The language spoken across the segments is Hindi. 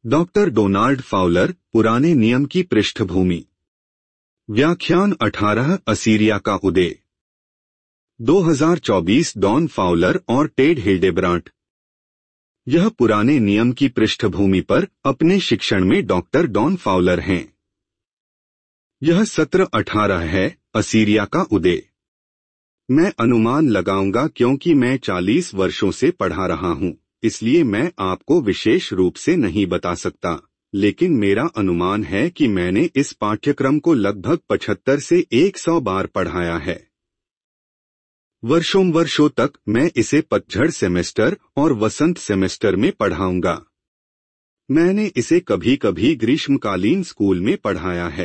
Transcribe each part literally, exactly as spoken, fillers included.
डॉक्टर डोनाल्ड फाउलर, पुराने नियम की पृष्ठभूमि। व्याख्यान अठारह असीरिया का उदय। दो हज़ार चौबीस डॉन फाउलर और टेड हिल्डेब्रांट। यह पुराने नियम की पृष्ठभूमि पर अपने शिक्षण में डॉक्टर डॉन फाउलर हैं। यह सत्र अठारह है, असीरिया का उदय। मैं अनुमान लगाऊंगा क्योंकि मैं चालीस वर्षों से पढ़ा रहा हूं, इसलिए मैं आपको विशेष रूप से नहीं बता सकता, लेकिन मेरा अनुमान है कि मैंने इस पाठ्यक्रम को लगभग पचहत्तर से सौ बार पढ़ाया है। वर्षों वर्षों तक मैं इसे पतझड़ सेमेस्टर और वसंत सेमेस्टर में पढ़ाऊंगा। मैंने इसे कभी कभी ग्रीष्मकालीन स्कूल में पढ़ाया है,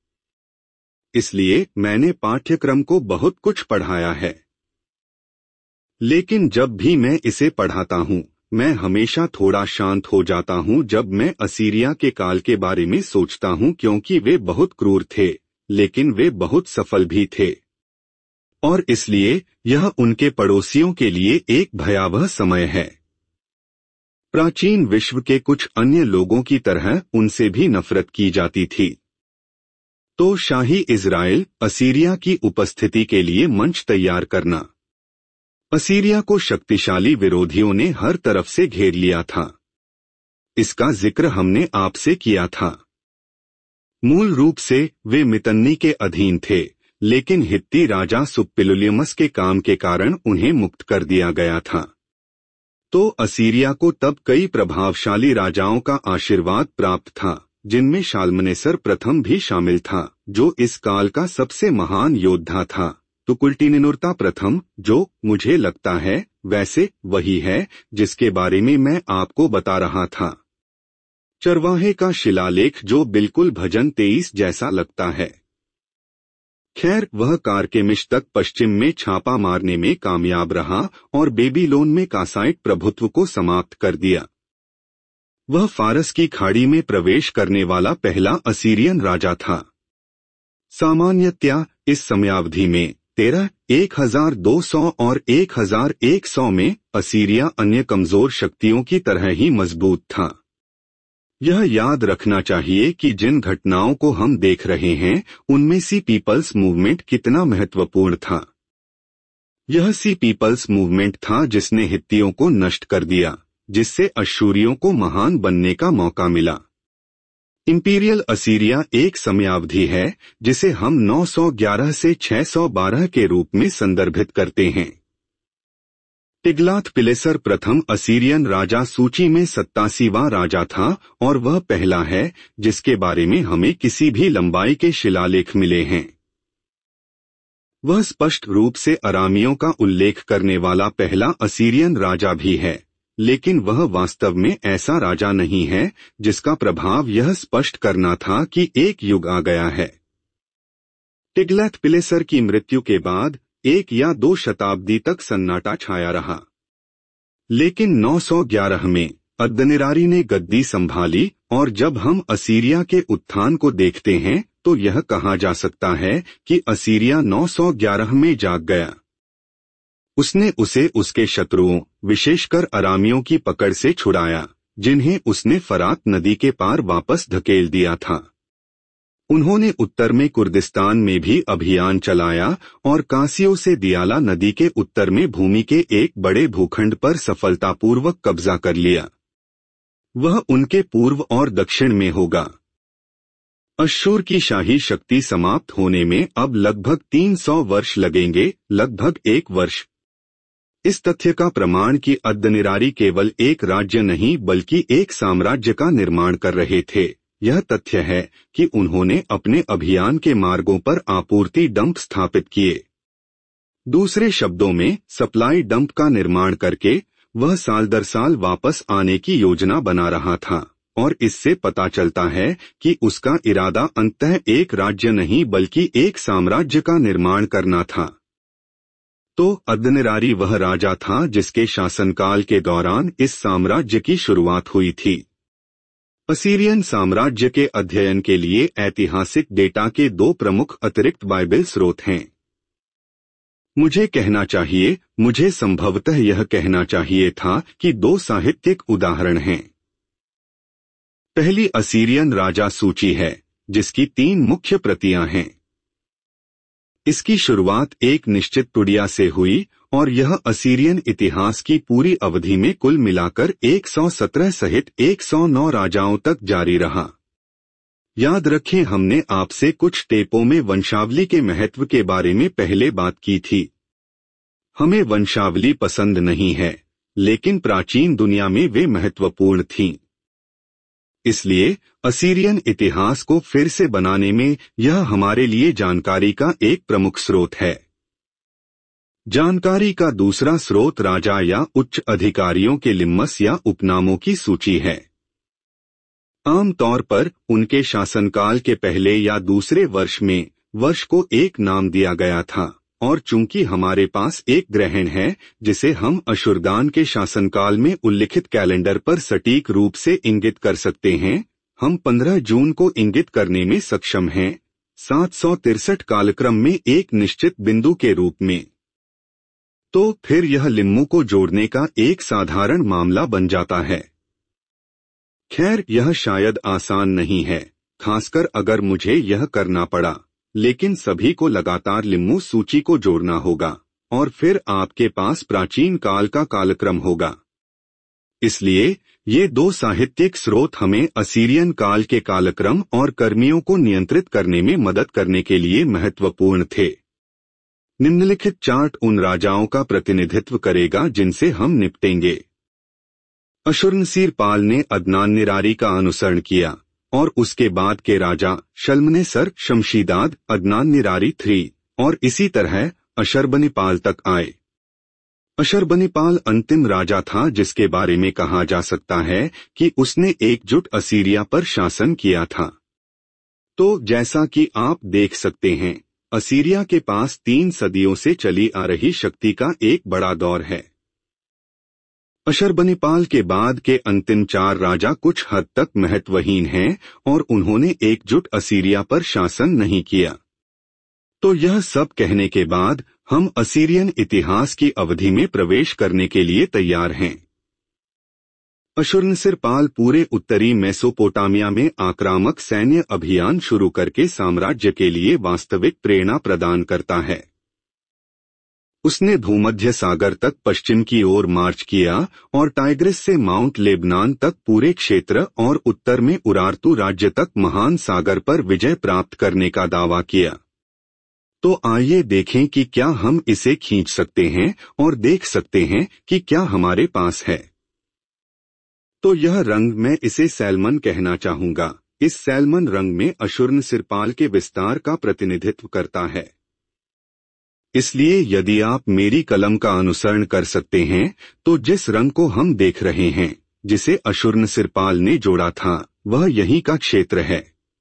इसलिए मैंने पाठ्यक्रम को बहुत कुछ पढ़ाया है। लेकिन जब भी मैं इसे पढ़ाता हूं, मैं हमेशा थोड़ा शांत हो जाता हूं जब मैं असीरिया के काल के बारे में सोचता हूं, क्योंकि वे बहुत क्रूर थे, लेकिन वे बहुत सफल भी थे। और इसलिए यह उनके पड़ोसियों के लिए एक भयावह समय है। प्राचीन विश्व के कुछ अन्य लोगों की तरह उनसे भी नफरत की जाती थी। तो शाही इजराइल, असीरिया की उपस्थिति के लिए मंच तैयार करना। असीरिया को शक्तिशाली विरोधियों ने हर तरफ से घेर लिया था। इसका जिक्र हमने आपसे किया था। मूल रूप से वे मितन्नी के अधीन थे, लेकिन हित्ती राजा सुप्पिलुलियमस के काम के कारण उन्हें मुक्त कर दिया गया था। तो असीरिया को तब कई प्रभावशाली राजाओं का आशीर्वाद प्राप्त था, जिनमें शाल्मनेसर प्रथम भी शामिल था, जो इस काल का सबसे महान योद्धा था। तुकुल्टिनिनुर्ता प्रथम, जो मुझे लगता है वैसे वही है जिसके बारे में मैं आपको बता रहा था। चरवाहे का शिलालेख जो बिल्कुल भजन तेईस जैसा लगता है। खैर, वह कारकेमिश तक पश्चिम में छापा मारने में कामयाब रहा और बेबीलोन में कासाइट प्रभुत्व को समाप्त कर दिया। वह फारस की खाड़ी में प्रवेश करने वाला पहला असीरियन राजा था। सामान्यतया इस समयावधि में तेरह, एक हजार दो सौ और एक हजार एक सौ में असीरिया अन्य कमजोर शक्तियों की तरह ही मजबूत था। यह याद रखना चाहिए कि जिन घटनाओं को हम देख रहे हैं, उनमें सी पीपल्स मूवमेंट कितना महत्वपूर्ण था। यह सी पीपल्स मूवमेंट था जिसने हित्तियों को नष्ट कर दिया, जिससे अश्शूरियों को महान बनने का मौका मिला। इंपीरियल असीरिया एक समयावधि है जिसे हम नौ सौ ग्यारह से छह सौ बारह के रूप में संदर्भित करते हैं। टिग्लाथ-पिलेसर प्रथम असीरियन राजा सूची में सत्तासीवां राजा था, और वह पहला है जिसके बारे में हमें किसी भी लंबाई के शिलालेख मिले हैं। वह स्पष्ट रूप से अरामियों का उल्लेख करने वाला पहला असीरियन राजा भी है, लेकिन वह वास्तव में ऐसा राजा नहीं है जिसका प्रभाव यह स्पष्ट करना था कि एक युग आ गया है। टिग्लाथ-पिलेसर की मृत्यु के बाद एक या दो शताब्दी तक सन्नाटा छाया रहा, लेकिन नौ सौ ग्यारह में अद्दनिरारी ने गद्दी संभाली, और जब हम असीरिया के उत्थान को देखते हैं तो यह कहा जा सकता है कि असीरिया नौ सौ ग्यारह में जाग गया। उसने उसे उसके शत्रुओं, विशेषकर अरामियों की पकड़ से छुड़ाया, जिन्हें उसने फरात नदी के पार वापस धकेल दिया था। उन्होंने उत्तर में कुर्दिस्तान में भी अभियान चलाया और कासियो से दियाला नदी के उत्तर में भूमि के एक बड़े भूखंड पर सफलतापूर्वक कब्जा कर लिया। वह उनके पूर्व और दक्षिण में होगा। अश्शूर की शाही शक्ति समाप्त होने में अब लगभग तीन सौ वर्ष लगेंगे, लगभग एक वर्ष। इस तथ्य का प्रमाण कि अद्दनिरारी केवल एक राज्य नहीं बल्कि एक साम्राज्य का निर्माण कर रहे थे, यह तथ्य है कि उन्होंने अपने अभियान के मार्गों पर आपूर्ति डंप स्थापित किए। दूसरे शब्दों में, सप्लाई डंप का निर्माण करके वह साल दर साल वापस आने की योजना बना रहा था, और इससे पता चलता है कि उसका इरादा अंततः एक राज्य नहीं बल्कि एक साम्राज्य का निर्माण करना था। तो अद्दनिरारी वह राजा था जिसके शासनकाल के दौरान इस साम्राज्य की शुरुआत हुई थी। असीरियन साम्राज्य के अध्ययन के लिए ऐतिहासिक डेटा के दो प्रमुख अतिरिक्त बाइबल स्रोत हैं। मुझे कहना चाहिए, मुझे संभवतः यह कहना चाहिए था कि दो साहित्यिक उदाहरण हैं। पहली असीरियन राजा सूची है, जिसकी तीन मुख्य प्रतियां हैं। इसकी शुरुआत एक निश्चित टुडिया से हुई और यह असीरियन इतिहास की पूरी अवधि में कुल मिलाकर एक सौ सत्रह सहित एक सौ नौ राजाओं तक जारी रहा। याद रखें, हमने आपसे कुछ टेपों में वंशावली के महत्व के बारे में पहले बात की थी। हमें वंशावली पसंद नहीं है, लेकिन प्राचीन दुनिया में वे महत्वपूर्ण थीं। इसलिए असीरियन इतिहास को फिर से बनाने में यह हमारे लिए जानकारी का एक प्रमुख स्रोत है। जानकारी का दूसरा स्रोत राजा या उच्च अधिकारियों के लिम्मस या उपनामों की सूची है। आमतौर पर उनके शासनकाल के पहले या दूसरे वर्ष में वर्ष को एक नाम दिया गया था, और चूंकि हमारे पास एक ग्रहण है जिसे हम अशुरदान के शासनकाल में उल्लिखित कैलेंडर पर सटीक रूप से इंगित कर सकते हैं, हम पंद्रह जून को इंगित करने में सक्षम हैं, सात सौ तिरसठ कालक्रम में एक निश्चित बिंदु के रूप में। तो फिर यह लिम्मू को जोड़ने का एक साधारण मामला बन जाता है। खैर, यह शायद आसान नहीं है, खासकर अगर मुझे यह करना पड़ा, लेकिन सभी को लगातार लिम्मू सूची को जोड़ना होगा और फिर आपके पास प्राचीन काल का कालक्रम होगा। इसलिए ये दो साहित्यिक स्रोत हमें असीरियन काल के कालक्रम और कर्मियों को नियंत्रित करने में मदद करने के लिए महत्वपूर्ण थे। निम्नलिखित चार्ट उन राजाओं का प्रतिनिधित्व करेगा जिनसे हम निपटेंगे। अशुर्नसीरपाल ने अदनान निरारी का अनुसरण किया और उसके बाद के राजा शल्मनेसर, शमशीदाद, अदनान निरारी थ्री और इसी तरह अशरबनीपाल तक आए। अशरबनीपाल अंतिम राजा था जिसके बारे में कहा जा सकता है कि उसने एकजुट असीरिया पर शासन किया था। तो जैसा कि आप देख सकते हैं, असीरिया के पास तीन सदियों से चली आ रही शक्ति का एक बड़ा दौर है। अशरबनीपाल के बाद के अंतिम चार राजा कुछ हद तक महत्वहीन हैं और उन्होंने एकजुट असीरिया पर शासन नहीं किया। तो यह सब कहने के बाद हम असीरियन इतिहास की अवधि में प्रवेश करने के लिए तैयार हैं। अशुर्नसिरपाल पूरे उत्तरी मेसोपोटामिया में आक्रामक सैन्य अभियान शुरू करके साम्राज्य के लिए वास्तविक प्रेरणा प्रदान करता है। उसने भूमध्य सागर तक पश्चिम की ओर मार्च किया और टाइग्रिस से माउंट लेबनान तक पूरे क्षेत्र और उत्तर में उरारतू राज्य तक महान सागर पर विजय प्राप्त करने का दावा किया। तो आइए देखें कि क्या हम इसे खींच सकते हैं और देख सकते हैं कि क्या हमारे पास है। तो यह रंग, मैं इसे सैल्मन कहना चाहूंगा, इस सैल्मन रंग में अशुर्नसिरपाल के विस्तार का प्रतिनिधित्व करता है। इसलिए यदि आप मेरी कलम का अनुसरण कर सकते हैं तो जिस रंग को हम देख रहे हैं, जिसे अशुर्नसिरपाल ने जोड़ा था, वह यहीं का क्षेत्र है।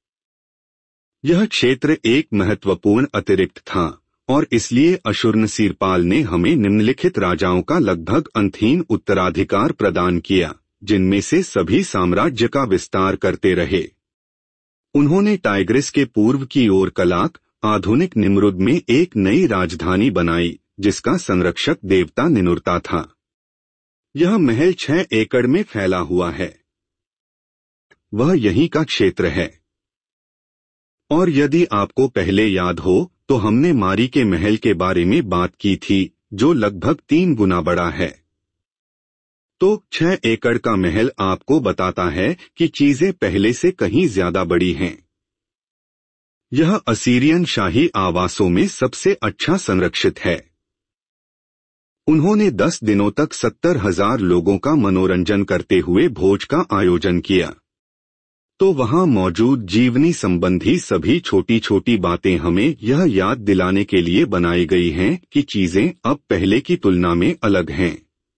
यह क्षेत्र एक महत्वपूर्ण अतिरिक्त था और इसलिए अशुर्नसिरपाल ने हमें निम्नलिखित राजाओं का लगभग अंतहीन उत्तराधिकार प्रदान किया, जिनमें से सभी साम्राज्य का विस्तार करते रहे। उन्होंने टाइग्रिस के पूर्व की ओर कलाक, आधुनिक निम्रुद में एक नई राजधानी बनाई जिसका संरक्षक देवता निनुर्ता था। यह महल छह एकड़ में फैला हुआ है। वह यहीं का क्षेत्र है। और यदि आपको पहले याद हो तो हमने मारी के महल के बारे में बात की थी, जो लगभग तीन गुना बड़ा है। तो छह एकड़ का महल आपको बताता है कि चीजें पहले से कहीं ज्यादा बड़ी हैं। यह असीरियन शाही आवासों में सबसे अच्छा संरक्षित है। उन्होंने दस दिनों तक सत्तर हजार लोगों का मनोरंजन करते हुए भोज का आयोजन किया। तो वहां मौजूद जीवनी संबंधी सभी छोटी छोटी बातें हमें यह याद दिलाने के लिए बनाई गई हैं कि चीजें अब पहले की तुलना में अलग हैं।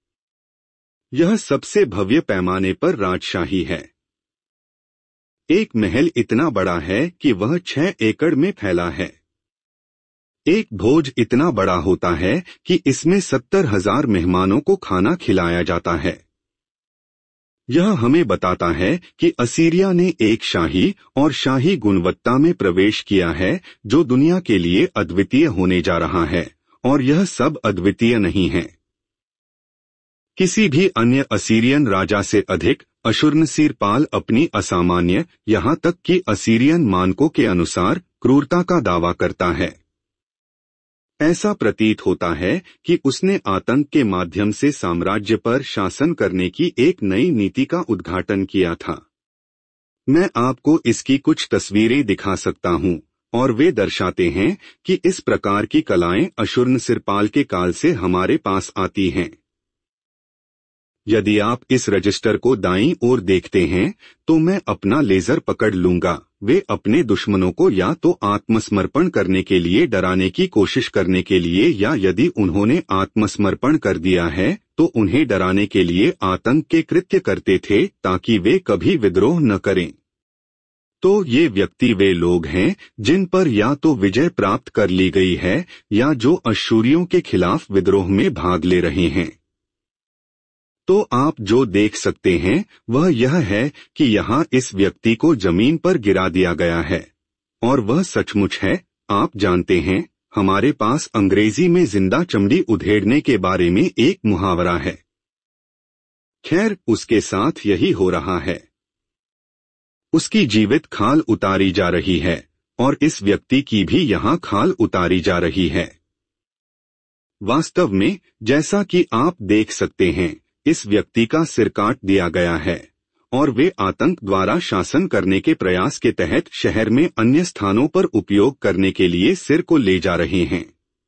यह सबसे भव्य पैमाने पर राजशाही है। एक महल इतना बड़ा है कि वह छह एकड़ में फैला है। एक भोज इतना बड़ा होता है कि इसमें सत्तर हजार मेहमानों को खाना खिलाया जाता है। यह हमें बताता है कि असीरिया ने एक शाही और शाही गुणवत्ता में प्रवेश किया है जो दुनिया के लिए अद्वितीय होने जा रहा है, और यह सब अद्वितीय नहीं है। किसी भी अन्य असीरियन राजा से अधिक अशुर्नसीरपाल अपनी असामान्य, यहाँ तक कि असीरियन मानकों के अनुसार क्रूरता का दावा करता है। ऐसा प्रतीत होता है कि उसने आतंक के माध्यम से साम्राज्य पर शासन करने की एक नई नीति का उद्घाटन किया था। मैं आपको इसकी कुछ तस्वीरें दिखा सकता हूँ और वे दर्शाते हैं कि इस प्रकार की कलाएं अशुर्नसीरपाल के काल से हमारे पास आती हैं। यदि आप इस रजिस्टर को दाईं ओर देखते हैं तो मैं अपना लेजर पकड़ लूंगा। वे अपने दुश्मनों को या तो आत्मसमर्पण करने के लिए डराने की कोशिश करने के लिए, या यदि उन्होंने आत्मसमर्पण कर दिया है तो उन्हें डराने के लिए आतंक के कृत्य करते थे ताकि वे कभी विद्रोह न करें। तो ये व्यक्ति वे लोग हैं जिन पर या तो विजय प्राप्त कर ली गई है या जो अश्शूरियों के खिलाफ विद्रोह में भाग ले रहे हैं। तो आप जो देख सकते हैं वह यह है कि यहाँ इस व्यक्ति को जमीन पर गिरा दिया गया है, और वह सचमुच है। आप जानते हैं, हमारे पास अंग्रेजी में जिंदा चमड़ी उधेड़ने के बारे में एक मुहावरा है। खैर, उसके साथ यही हो रहा है। उसकी जीवित खाल उतारी जा रही है और इस व्यक्ति की भी यहाँ खाल उतारी जा रही है। वास्तव में, जैसा कि आप देख सकते हैं, इस व्यक्ति का सिर काट दिया गया है और वे आतंक द्वारा शासन करने के प्रयास के तहत शहर में अन्य स्थानों पर उपयोग करने के लिए सिर को ले जा रहे हैं।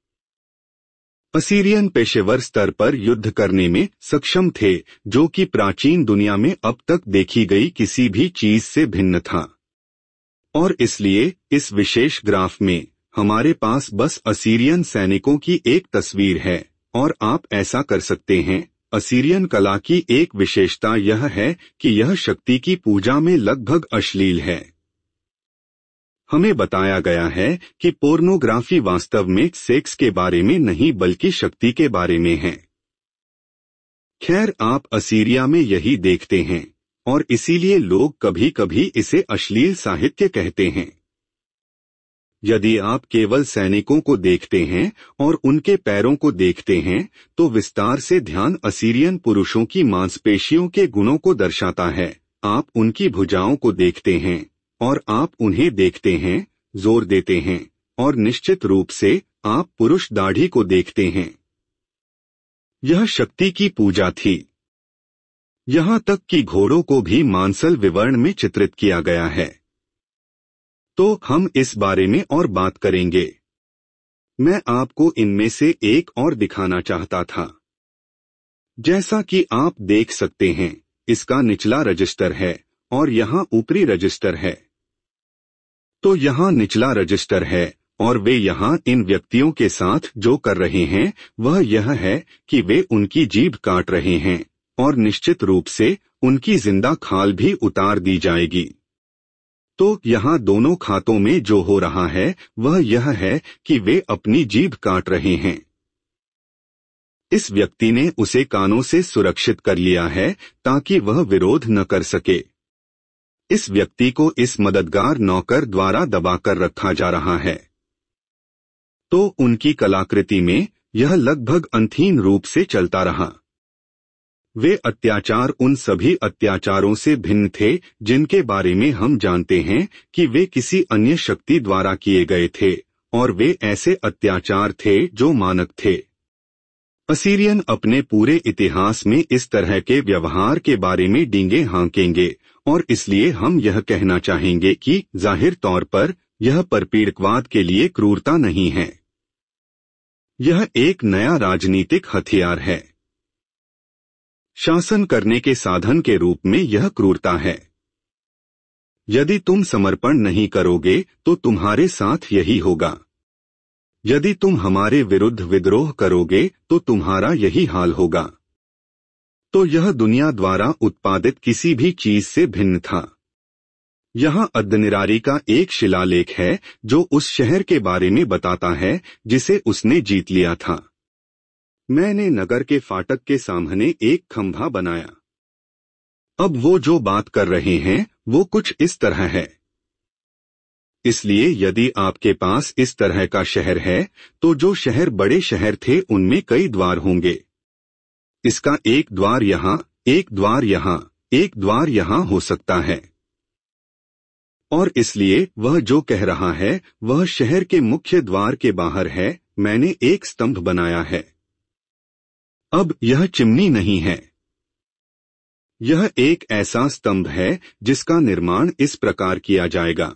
असीरियन पेशेवर स्तर पर युद्ध करने में सक्षम थे, जो कि प्राचीन दुनिया में अब तक देखी गई किसी भी चीज से भिन्न था। और इसलिए इस विशेष ग्राफ में हमारे पास बस असीरियन सैनिकों की एक तस्वीर है, और आप ऐसा कर सकते हैं। असीरियन कला की एक विशेषता यह है कि यह शक्ति की पूजा में लगभग अश्लील है। हमें बताया गया है कि पोर्नोग्राफी वास्तव में सेक्स के बारे में नहीं बल्कि शक्ति के बारे में है। खैर, आप असीरिया में यही देखते हैं और इसीलिए लोग कभी कभी इसे अश्लील साहित्य कहते हैं। यदि आप केवल सैनिकों को देखते हैं और उनके पैरों को देखते हैं तो विस्तार से ध्यान असीरियन पुरुषों की मांसपेशियों के गुणों को दर्शाता है। आप उनकी भुजाओं को देखते हैं और आप उन्हें देखते हैं, जोर देते हैं, और निश्चित रूप से आप पुरुष दाढ़ी को देखते हैं। यह शक्ति की पूजा थी। यहाँ तक कि घोड़ों को भी मांसल विवर्ण में चित्रित किया गया है। तो हम इस बारे में और बात करेंगे। मैं आपको इनमें से एक और दिखाना चाहता था। जैसा कि आप देख सकते हैं, इसका निचला रजिस्टर है और यहाँ ऊपरी रजिस्टर है। तो यहाँ निचला रजिस्टर है और वे यहाँ इन व्यक्तियों के साथ जो कर रहे हैं वह यह है कि वे उनकी जीभ काट रहे हैं और निश्चित रूप से उनकी जिंदा खाल भी उतार दी जाएगी। तो यहाँ दोनों खातों में जो हो रहा है वह यह है कि वे अपनी जीभ काट रहे हैं। इस व्यक्ति ने उसे कानों से सुरक्षित कर लिया है ताकि वह विरोध न कर सके। इस व्यक्ति को इस मददगार नौकर द्वारा दबाकर रखा जा रहा है। तो उनकी कलाकृति में यह लगभग अंतहीन रूप से चलता रहा। वे अत्याचार उन सभी अत्याचारों से भिन्न थे जिनके बारे में हम जानते हैं कि वे किसी अन्य शक्ति द्वारा किए गए थे, और वे ऐसे अत्याचार थे जो मानक थे। असीरियन अपने पूरे इतिहास में इस तरह के व्यवहार के बारे में डींगे हाँकेंगे, और इसलिए हम यह कहना चाहेंगे कि जाहिर तौर पर यह परपीड़कवाद के लिए क्रूरता नहीं है। यह एक नया राजनीतिक हथियार है। शासन करने के साधन के रूप में यह क्रूरता है। यदि तुम समर्पण नहीं करोगे तो तुम्हारे साथ यही होगा। यदि तुम हमारे विरुद्ध विद्रोह करोगे तो तुम्हारा यही हाल होगा। तो यह दुनिया द्वारा उत्पादित किसी भी चीज से भिन्न था। यहाँ अद्दनिरारी का एक शिलालेख है जो उस शहर के बारे में बताता है जिसे उसने जीत लिया था। मैंने नगर के फाटक के सामने एक खंभा बनाया। अब वो जो बात कर रहे हैं वो कुछ इस तरह है। इसलिए यदि आपके पास इस तरह का शहर है तो जो शहर बड़े शहर थे उनमें कई द्वार होंगे। इसका एक द्वार यहाँ, एक द्वार यहाँ, एक द्वार यहाँ हो सकता है। और इसलिए वह जो कह रहा है वह शहर के मुख्य द्वार के बाहर है। मैंने एक स्तंभ बनाया है। अब यह चिमनी नहीं है। यह एक ऐसा स्तंभ है जिसका निर्माण इस प्रकार किया जाएगा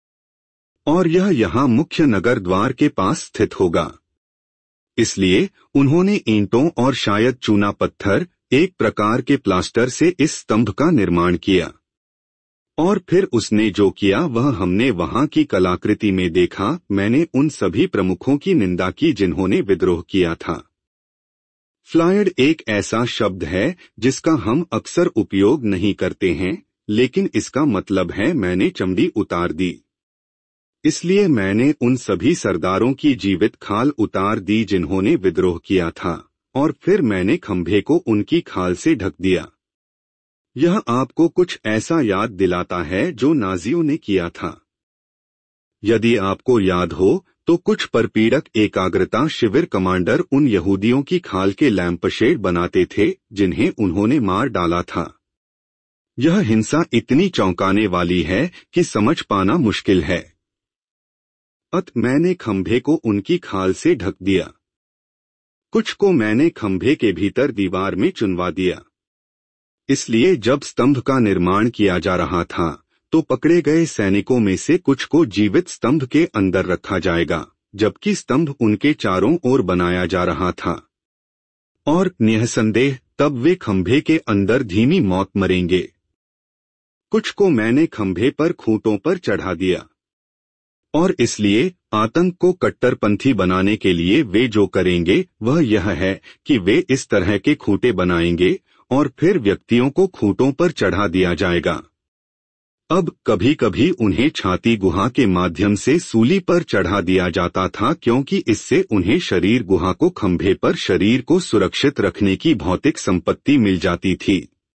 और यह यहाँ मुख्य नगर द्वार के पास स्थित होगा। इसलिए उन्होंने ईंटों और शायद चूना पत्थर, एक प्रकार के प्लास्टर से इस स्तंभ का निर्माण किया। और फिर उसने जो किया वह हमने वहां की कलाकृति में देखा। मैंने उन सभी प्रमुखों की निंदा की जिन्होंने विद्रोह किया था। फ्लायड एक ऐसा शब्द है जिसका हम अक्सर उपयोग नहीं करते हैं, लेकिन इसका मतलब है मैंने चमड़ी उतार दी। इसलिए मैंने उन सभी सरदारों की जीवित खाल उतार दी जिन्होंने विद्रोह किया था, और फिर मैंने खंभे को उनकी खाल से ढक दिया। यह आपको कुछ ऐसा याद दिलाता है जो नाजियों ने किया था। यदि आपको याद हो तो कुछ परपीड़क एकाग्रता शिविर कमांडर उन यहूदियों की खाल के लैंपशेड बनाते थे जिन्हें उन्होंने मार डाला था। यह हिंसा इतनी चौंकाने वाली है कि समझ पाना मुश्किल है। अत मैंने खंभे को उनकी खाल से ढक दिया। कुछ को मैंने खंभे के भीतर दीवार में चुनवा दिया। इसलिए जब स्तंभ का निर्माण किया जा रहा था तो पकड़े गए सैनिकों में से कुछ को जीवित स्तंभ के अंदर रखा जाएगा, जबकि स्तंभ उनके चारों ओर बनाया जा रहा था। और निःसंदेह तब वे खंभे के अंदर धीमी मौत मरेंगे। कुछ को मैंने खंभे पर खूंटों पर चढ़ा दिया। और इसलिए आतंक को कट्टरपंथी बनाने के लिए वे जो करेंगे वह यह है कि वे इस तरह के खूंटे बनाएंगे और फिर व्यक्तियों को खूंटों पर चढ़ा दिया जाएगा। अब कभी कभी उन्हें छाती गुहा के माध्यम से सूली पर चढ़ा दिया जाता था, क्योंकि इससे उन्हें शरीर गुहा को खंभे पर शरीर को सुरक्षित रखने की भौतिक संपत्ति मिल जाती थी।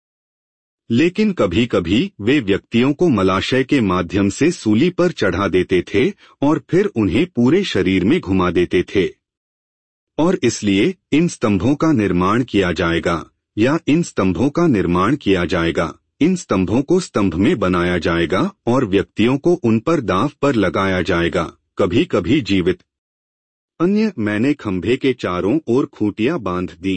लेकिन कभी कभी वे व्यक्तियों को मलाशय के माध्यम से सूली पर चढ़ा देते थे और फिर उन्हें पूरे शरीर में घुमा देते थे। और इसलिए इन स्तंभों का निर्माण किया जाएगा, या इन स्तंभों का निर्माण किया जाएगा। इन स्तंभों को स्तंभ में बनाया जाएगा और व्यक्तियों को उन पर दांव पर लगाया जाएगा, कभी कभी जीवित। अन्य मैंने खंभे के चारों ओर खूंटियां बांध दी।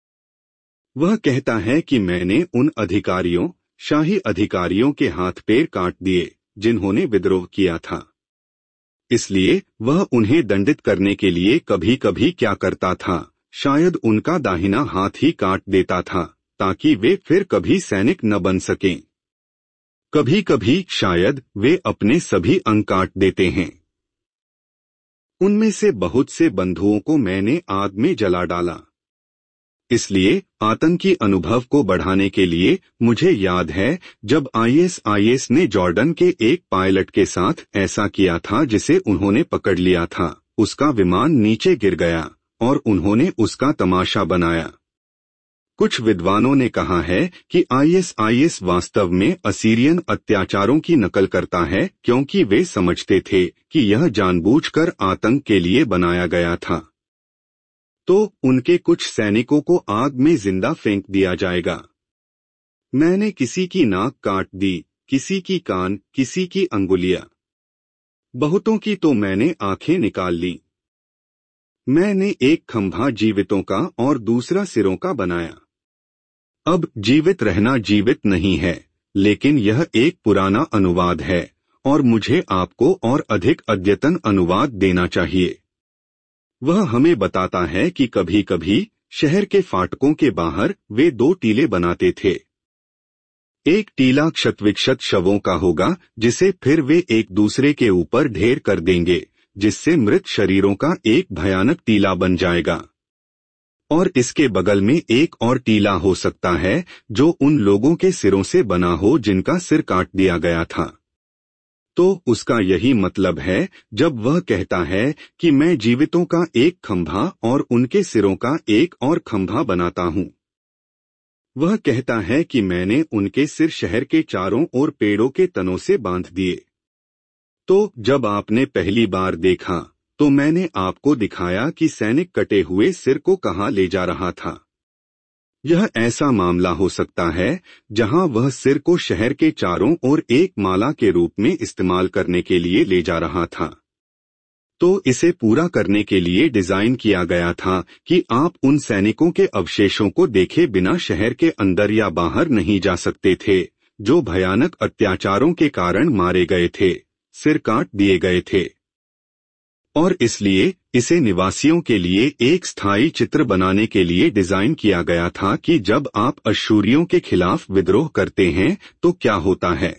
वह कहता है कि मैंने उन अधिकारियों, शाही अधिकारियों के हाथ पैर काट दिए जिन्होंने विद्रोह किया था। इसलिए वह उन्हें दंडित करने के लिए कभी कभी क्या करता था, शायद उनका दाहिना हाथ ही काट देता था ताकि वे फिर कभी सैनिक न बन सकें। कभी कभी शायद वे अपने सभी अंग काट देते हैं। उनमें से बहुत से बंधुओं को मैंने आग में जला डाला। इसलिए आतंकी अनुभव को बढ़ाने के लिए मुझे याद है जब आई एस आई एस ने जॉर्डन के एक पायलट के साथ ऐसा किया था जिसे उन्होंने पकड़ लिया था। उसका विमान नीचे गिर गया और उन्होंने उसका तमाशा बनाया। कुछ विद्वानों ने कहा है कि आई एस आई एस वास्तव में असीरियन अत्याचारों की नकल करता है, क्योंकि वे समझते थे कि यह जानबूझकर आतंक के लिए बनाया गया था। तो उनके कुछ सैनिकों को आग में जिंदा फेंक दिया जाएगा। मैंने किसी की नाक काट दी, किसी की कान, किसी की अंगुलियां, बहुतों की तो मैंने आंखें निकाल ली। मैंने एक खंभा जीवितों का और दूसरा सिरों का बनाया। अब जीवित रहना जीवित नहीं है, लेकिन यह एक पुराना अनुवाद है और मुझे आपको और अधिक अद्यतन अनुवाद देना चाहिए। वह हमें बताता है कि कभी कभी शहर के फाटकों के बाहर वे दो टीले बनाते थे। एक टीला क्षतविक्षत शवों का होगा जिसे फिर वे एक दूसरे के ऊपर ढेर कर देंगे, जिससे मृत शरीरों का एक भयानक टीला बन जाएगा। और इसके बगल में एक और टीला हो सकता है जो उन लोगों के सिरों से बना हो जिनका सिर काट दिया गया था। तो उसका यही मतलब है जब वह कहता है कि मैं जीवितों का एक खंभा और उनके सिरों का एक और खंभा बनाता हूँ। वह कहता है कि मैंने उनके सिर शहर के चारों ओर पेड़ों के तनों से बांध दिए। तो जब आपने पहली बार देखा तो मैंने आपको दिखाया कि सैनिक कटे हुए सिर को कहाँ ले जा रहा था। यह ऐसा मामला हो सकता है जहां वह सिर को शहर के चारों ओर एक माला के रूप में इस्तेमाल करने के लिए ले जा रहा था। तो इसे पूरा करने के लिए डिजाइन किया गया था कि आप उन सैनिकों के अवशेषों को देखे बिना शहर के अंदर या बाहर नहीं जा सकते थे, जो भयानक अत्याचारों के कारण मारे गए थे, सिर काट दिए गए थे। और इसलिए इसे निवासियों के लिए एक स्थायी चित्र बनाने के लिए डिजाइन किया गया था कि जब आप अश्शूरियों के खिलाफ विद्रोह करते हैं तो क्या होता है।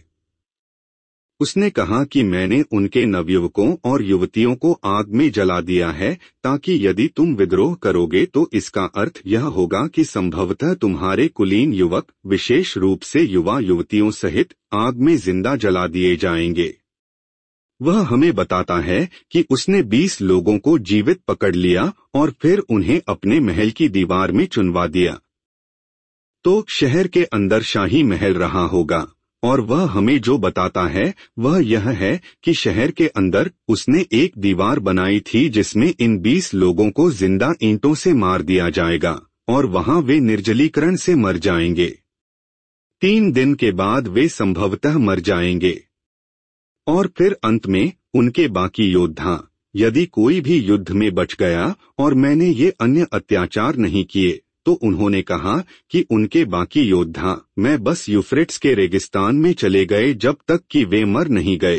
उसने कहा कि मैंने उनके नवयुवकों और युवतियों को आग में जला दिया है, ताकि यदि तुम विद्रोह करोगे तो इसका अर्थ यह होगा कि संभवतः तुम्हारे कुलीन युवक, विशेष रूप से युवा युवतियों सहित, आग में जिंदा जला दिए जाएंगे। वह हमें बताता है कि उसने बीस लोगों को जीवित पकड़ लिया और फिर उन्हें अपने महल की दीवार में चुनवा दिया। तो शहर के अंदर शाही महल रहा होगा, और वह हमें जो बताता है वह यह है कि शहर के अंदर उसने एक दीवार बनाई थी जिसमें इन बीस लोगों को जिंदा ईंटों से मार दिया जाएगा और वहां वे निर्जलीकरण से मर जाएंगे। तीन दिन के बाद वे संभवतः मर जाएंगे। और फिर अंत में उनके बाकी योद्धा, यदि कोई भी युद्ध में बच गया और मैंने ये अन्य अत्याचार नहीं किए, तो उन्होंने कहा कि उनके बाकी योद्धा मैं बस यूफ्रेट्स के रेगिस्तान में चले गए जब तक कि वे मर नहीं गए।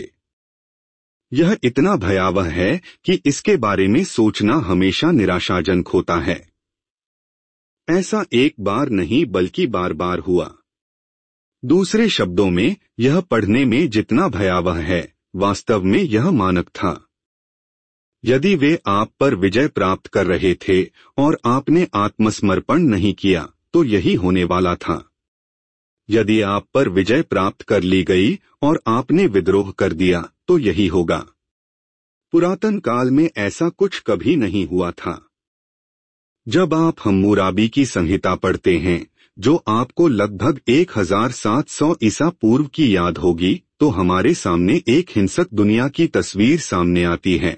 यह इतना भयावह है कि इसके बारे में सोचना हमेशा निराशाजनक होता है। ऐसा एक बार नहीं बल्कि बार बार हुआ। दूसरे शब्दों में, यह पढ़ने में जितना भयावह है, वास्तव में यह मानक था। यदि वे आप पर विजय प्राप्त कर रहे थे और आपने आत्मसमर्पण नहीं किया, तो यही होने वाला था। यदि आप पर विजय प्राप्त कर ली गई और आपने विद्रोह कर दिया, तो यही होगा। पुरातन काल में ऐसा कुछ कभी नहीं हुआ था। जब आप हम्मुराबी की संहिता पढ़ते हैं, जो आपको लगभग एक हजार सात सौ ईसा पूर्व की याद होगी, तो हमारे सामने एक हिंसक दुनिया की तस्वीर सामने आती है।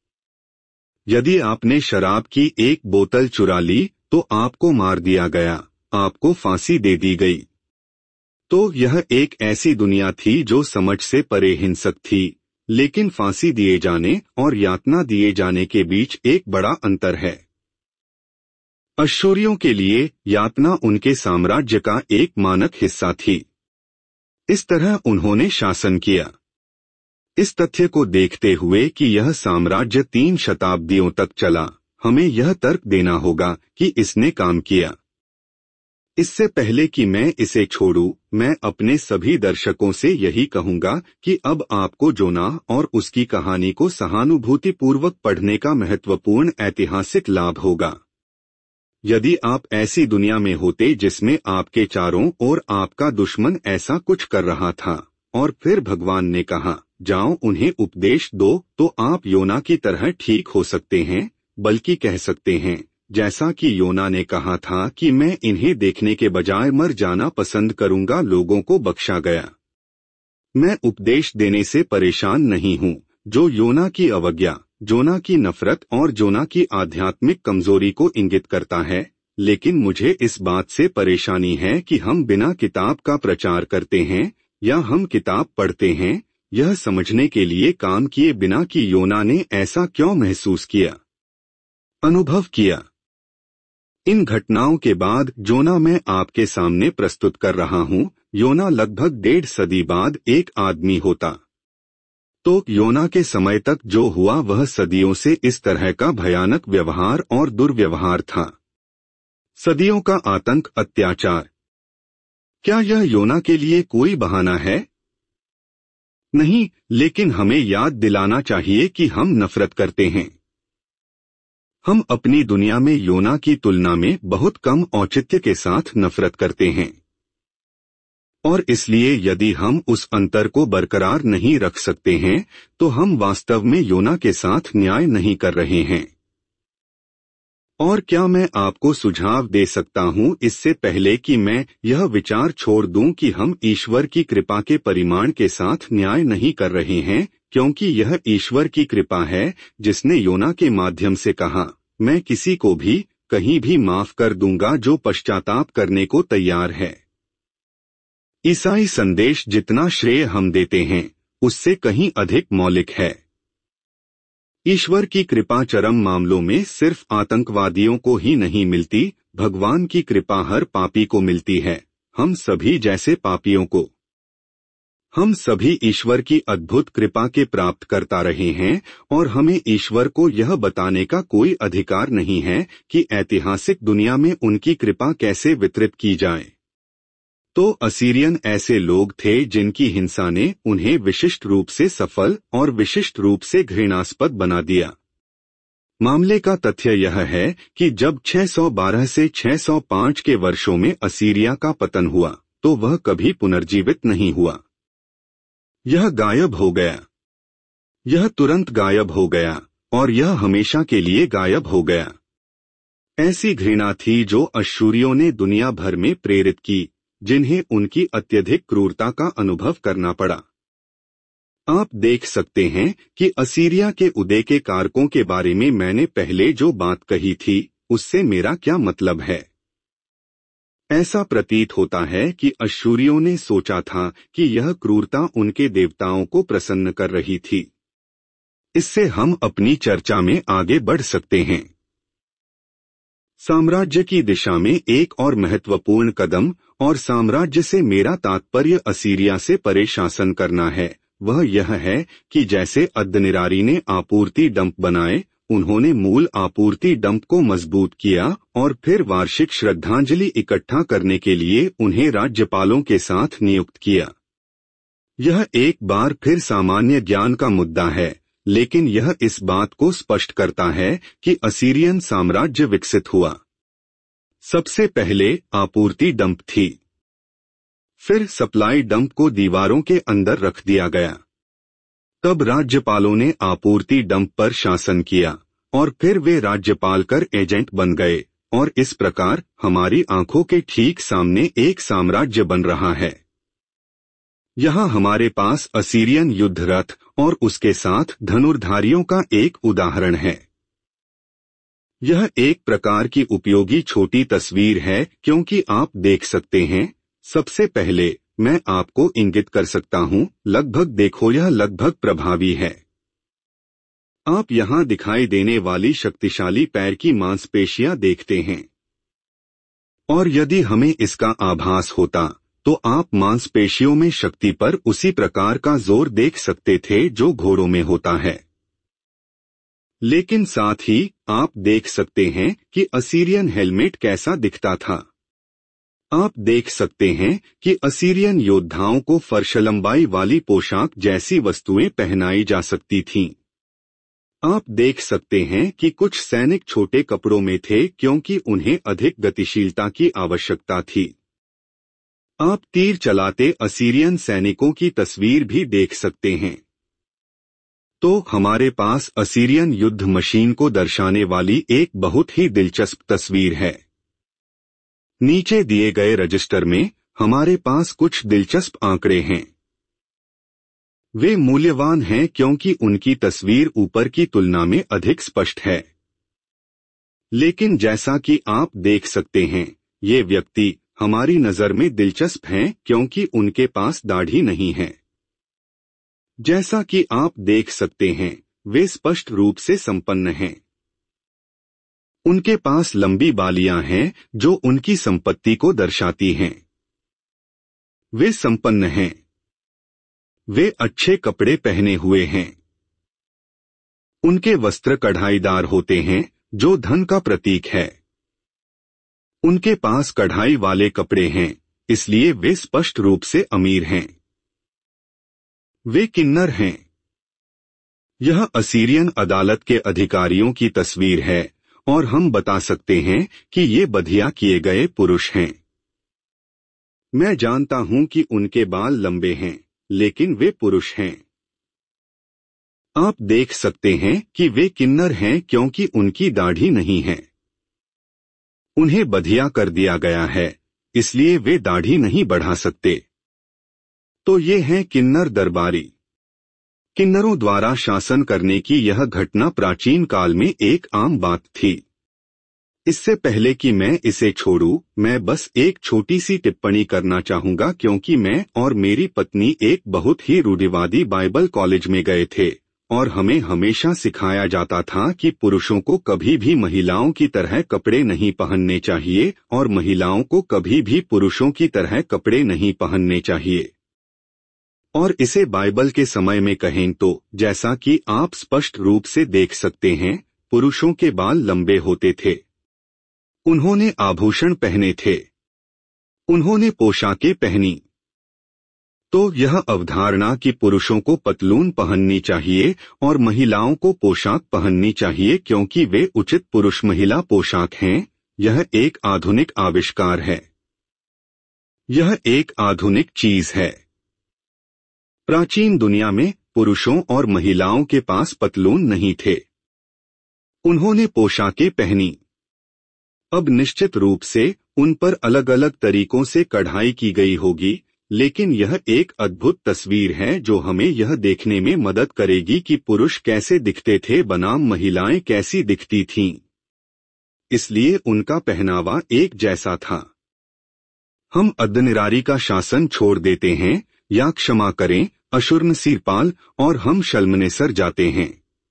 यदि आपने शराब की एक बोतल चुरा ली तो आपको मार दिया गया, आपको फांसी दे दी गई। तो यह एक ऐसी दुनिया थी जो समझ से परे हिंसक थी, लेकिन फांसी दिए जाने और यातना दिए जाने के बीच एक बड़ा अंतर है। अश्शूरियों के लिए यातना उनके साम्राज्य का एक मानक हिस्सा थी। इस तरह उन्होंने शासन किया। इस तथ्य को देखते हुए कि यह साम्राज्य तीन शताब्दियों तक चला, हमें यह तर्क देना होगा कि इसने काम किया। इससे पहले कि मैं इसे छोड़ूं, मैं अपने सभी दर्शकों से यही कहूंगा कि अब आपको जोनाह और उसकी कहानी को सहानुभूतिपूर्वक पढ़ने का महत्वपूर्ण ऐतिहासिक लाभ होगा। यदि आप ऐसी दुनिया में होते जिसमें आपके चारों ओर आपका दुश्मन ऐसा कुछ कर रहा था और फिर भगवान ने कहा, जाओ उन्हें उपदेश दो, तो आप योना की तरह ठीक हो सकते हैं, बल्कि कह सकते हैं, जैसा कि योना ने कहा था कि मैं इन्हें देखने के बजाय मर जाना पसंद करूंगा। लोगों को बख्शा गया। मैं उपदेश देने से परेशान नहीं हूं, जो योना की अवज्ञा, जोना की नफरत और जोना की आध्यात्मिक कमजोरी को इंगित करता है, लेकिन मुझे इस बात से परेशानी है कि हम बिना किताब का प्रचार करते हैं या हम किताब पढ़ते हैं, यह समझने के लिए काम किए बिना कि योना ने ऐसा क्यों महसूस किया, अनुभव किया। इन घटनाओं के बाद जोना मैं आपके सामने प्रस्तुत कर रहा हूं, योना लगभग डेढ़ सदी बाद एक आदमी होता। तो योना के समय तक जो हुआ वह सदियों से इस तरह का भयानक व्यवहार और दुर्व्यवहार था। सदियों का आतंक, अत्याचार। क्या यह योना के लिए कोई बहाना है? नहीं, लेकिन हमें याद दिलाना चाहिए कि हम नफरत करते हैं। हम अपनी दुनिया में योना की तुलना में बहुत कम औचित्य के साथ नफरत करते हैं। और इसलिए यदि हम उस अंतर को बरकरार नहीं रख सकते हैं, तो हम वास्तव में योना के साथ न्याय नहीं कर रहे हैं। और क्या मैं आपको सुझाव दे सकता हूं इससे पहले कि मैं यह विचार छोड़ दूं कि हम ईश्वर की कृपा के परिमाण के साथ न्याय नहीं कर रहे हैं, क्योंकि यह ईश्वर की कृपा है जिसने योना के माध्यम से कहा, मैं किसी को भी कहीं भी माफ कर दूंगा जो पश्चाताप करने को तैयार है। ईसाई संदेश जितना श्रेय हम देते हैं उससे कहीं अधिक मौलिक है। ईश्वर की कृपा चरम मामलों में सिर्फ आतंकवादियों को ही नहीं मिलती, भगवान की कृपा हर पापी को मिलती है, हम सभी जैसे पापियों को। हम सभी ईश्वर की अद्भुत कृपा के प्राप्त करता रहे हैं और हमें ईश्वर को यह बताने का कोई अधिकार नहीं है कि ऐतिहासिक दुनिया में उनकी कृपा कैसे वितरित की जाए। तो असीरियन ऐसे लोग थे जिनकी हिंसा ने उन्हें विशिष्ट रूप से सफल और विशिष्ट रूप से घृणास्पद बना दिया। मामले का तथ्य यह है कि जब छह सौ बारह से छह सौ पाँच के वर्षों में असीरिया का पतन हुआ तो वह कभी पुनर्जीवित नहीं हुआ। यह गायब हो गया, यह तुरंत गायब हो गया और यह हमेशा के लिए गायब हो गया। ऐसी घृणा थी जो अश्शूरियों ने दुनिया भर में प्रेरित की, जिन्हें उनकी अत्यधिक क्रूरता का अनुभव करना पड़ा। आप देख सकते हैं कि असीरिया के उदय के कारकों के बारे में मैंने पहले जो बात कही थी उससे मेरा क्या मतलब है। ऐसा प्रतीत होता है कि अश्शूरियों ने सोचा था कि यह क्रूरता उनके देवताओं को प्रसन्न कर रही थी। इससे हम अपनी चर्चा में आगे बढ़ सकते हैं। साम्राज्य की दिशा में एक और महत्वपूर्ण कदम, और साम्राज्य से मेरा तात्पर्य असीरिया से परे शासन करना है, वह यह है कि जैसे अद्दनिरारी ने आपूर्ति डंप बनाए, उन्होंने मूल आपूर्ति डंप को मजबूत किया और फिर वार्षिक श्रद्धांजलि इकट्ठा करने के लिए उन्हें राज्यपालों के साथ नियुक्त किया। यह एक बार फिर सामान्य ज्ञान का मुद्दा है, लेकिन यह इस बात को स्पष्ट करता है कि असीरियन साम्राज्य विकसित हुआ। सबसे पहले आपूर्ति डंप थी, फिर सप्लाई डंप को दीवारों के अंदर रख दिया गया। तब राज्यपालों ने आपूर्ति डंप पर शासन किया और फिर वे राज्यपाल कर एजेंट बन गए, और इस प्रकार हमारी आंखों के ठीक सामने एक साम्राज्य बन रहा है। यहाँ हमारे पास असीरियन युद्ध रथ और उसके साथ धनुर्धारियों का एक उदाहरण है। यह एक प्रकार की उपयोगी छोटी तस्वीर है क्योंकि आप देख सकते हैं। सबसे पहले मैं आपको इंगित कर सकता हूँ, लगभग देखो, यह लगभग प्रभावी है। आप यहाँ दिखाई देने वाली शक्तिशाली पैर की मांसपेशियां देखते हैं, और यदि हमें इसका आभास होता तो आप मांसपेशियों में शक्ति पर उसी प्रकार का जोर देख सकते थे जो घोड़ों में होता है। लेकिन साथ ही आप देख सकते हैं कि असीरियन हेलमेट कैसा दिखता था। आप देख सकते हैं कि असीरियन योद्धाओं को फर्श लंबाई वाली पोशाक जैसी वस्तुएं पहनाई जा सकती थीं। आप देख सकते हैं कि कुछ सैनिक छोटे कपड़ों में थे क्योंकि उन्हें अधिक गतिशीलता की आवश्यकता थी। आप तीर चलाते असीरियन सैनिकों की तस्वीर भी देख सकते हैं। तो हमारे पास असीरियन युद्ध मशीन को दर्शाने वाली एक बहुत ही दिलचस्प तस्वीर है। नीचे दिए गए रजिस्टर में हमारे पास कुछ दिलचस्प आंकड़े हैं। वे मूल्यवान हैं क्योंकि उनकी तस्वीर ऊपर की तुलना में अधिक स्पष्ट है। लेकिन जैसा कि आप देख सकते हैं, ये व्यक्ति हमारी नजर में दिलचस्प हैं क्योंकि उनके पास दाढ़ी नहीं है। जैसा कि आप देख सकते हैं, वे स्पष्ट रूप से संपन्न हैं। उनके पास लंबी बालियां हैं जो उनकी संपत्ति को दर्शाती हैं। वे संपन्न हैं। वे अच्छे कपड़े पहने हुए हैं। उनके वस्त्र कढ़ाईदार होते हैं जो धन का प्रतीक है। उनके पास कढ़ाई वाले कपड़े हैं, इसलिए वे स्पष्ट रूप से अमीर हैं। वे किन्नर हैं। यह असीरियन अदालत के अधिकारियों की तस्वीर है और हम बता सकते हैं कि ये बधिया किए गए पुरुष हैं। मैं जानता हूं कि उनके बाल लंबे हैं, लेकिन वे पुरुष हैं। आप देख सकते हैं कि वे किन्नर हैं क्योंकि उनकी दाढ़ी नहीं है। उन्हें बधिया कर दिया गया है, इसलिए वे दाढ़ी नहीं बढ़ा सकते। तो ये हैं किन्नर दरबारी। किन्नरों द्वारा शासन करने की यह घटना प्राचीन काल में एक आम बात थी। इससे पहले कि मैं इसे छोड़ूं, मैं बस एक छोटी सी टिप्पणी करना चाहूंगा, क्योंकि मैं और मेरी पत्नी एक बहुत ही रूढ़िवादी बाइबल कॉलेज में गए थे और हमें हमेशा सिखाया जाता था कि पुरुषों को कभी भी महिलाओं की तरह कपड़े नहीं पहनने चाहिए और महिलाओं को कभी भी पुरुषों की तरह कपड़े नहीं पहनने चाहिए। और इसे बाइबल के समय में कहें तो, जैसा कि आप स्पष्ट रूप से देख सकते हैं, पुरुषों के बाल लंबे होते थे, उन्होंने आभूषण पहने थे, उन्होंने पोशाकें पहनी। तो यह अवधारणा कि पुरुषों को पतलून पहननी चाहिए और महिलाओं को पोशाक पहननी चाहिए क्योंकि वे उचित पुरुष महिला पोशाक हैं, यह एक आधुनिक आविष्कार है। यह एक आधुनिक चीज है। प्राचीन दुनिया में पुरुषों और महिलाओं के पास पतलून नहीं थे, उन्होंने पोशाकें पहनी। अब निश्चित रूप से उन पर अलग अलग तरीकों से कढ़ाई की गई होगी, लेकिन यह एक अद्भुत तस्वीर है जो हमें यह देखने में मदद करेगी कि पुरुष कैसे दिखते थे बनाम महिलाएं कैसी दिखती थीं। इसलिए उनका पहनावा एक जैसा था। हम अद्दनिरारी का शासन छोड़ देते हैं, या क्षमा करें, अशुर्नसीरपाल, और हम शल्मनेसर जाते हैं।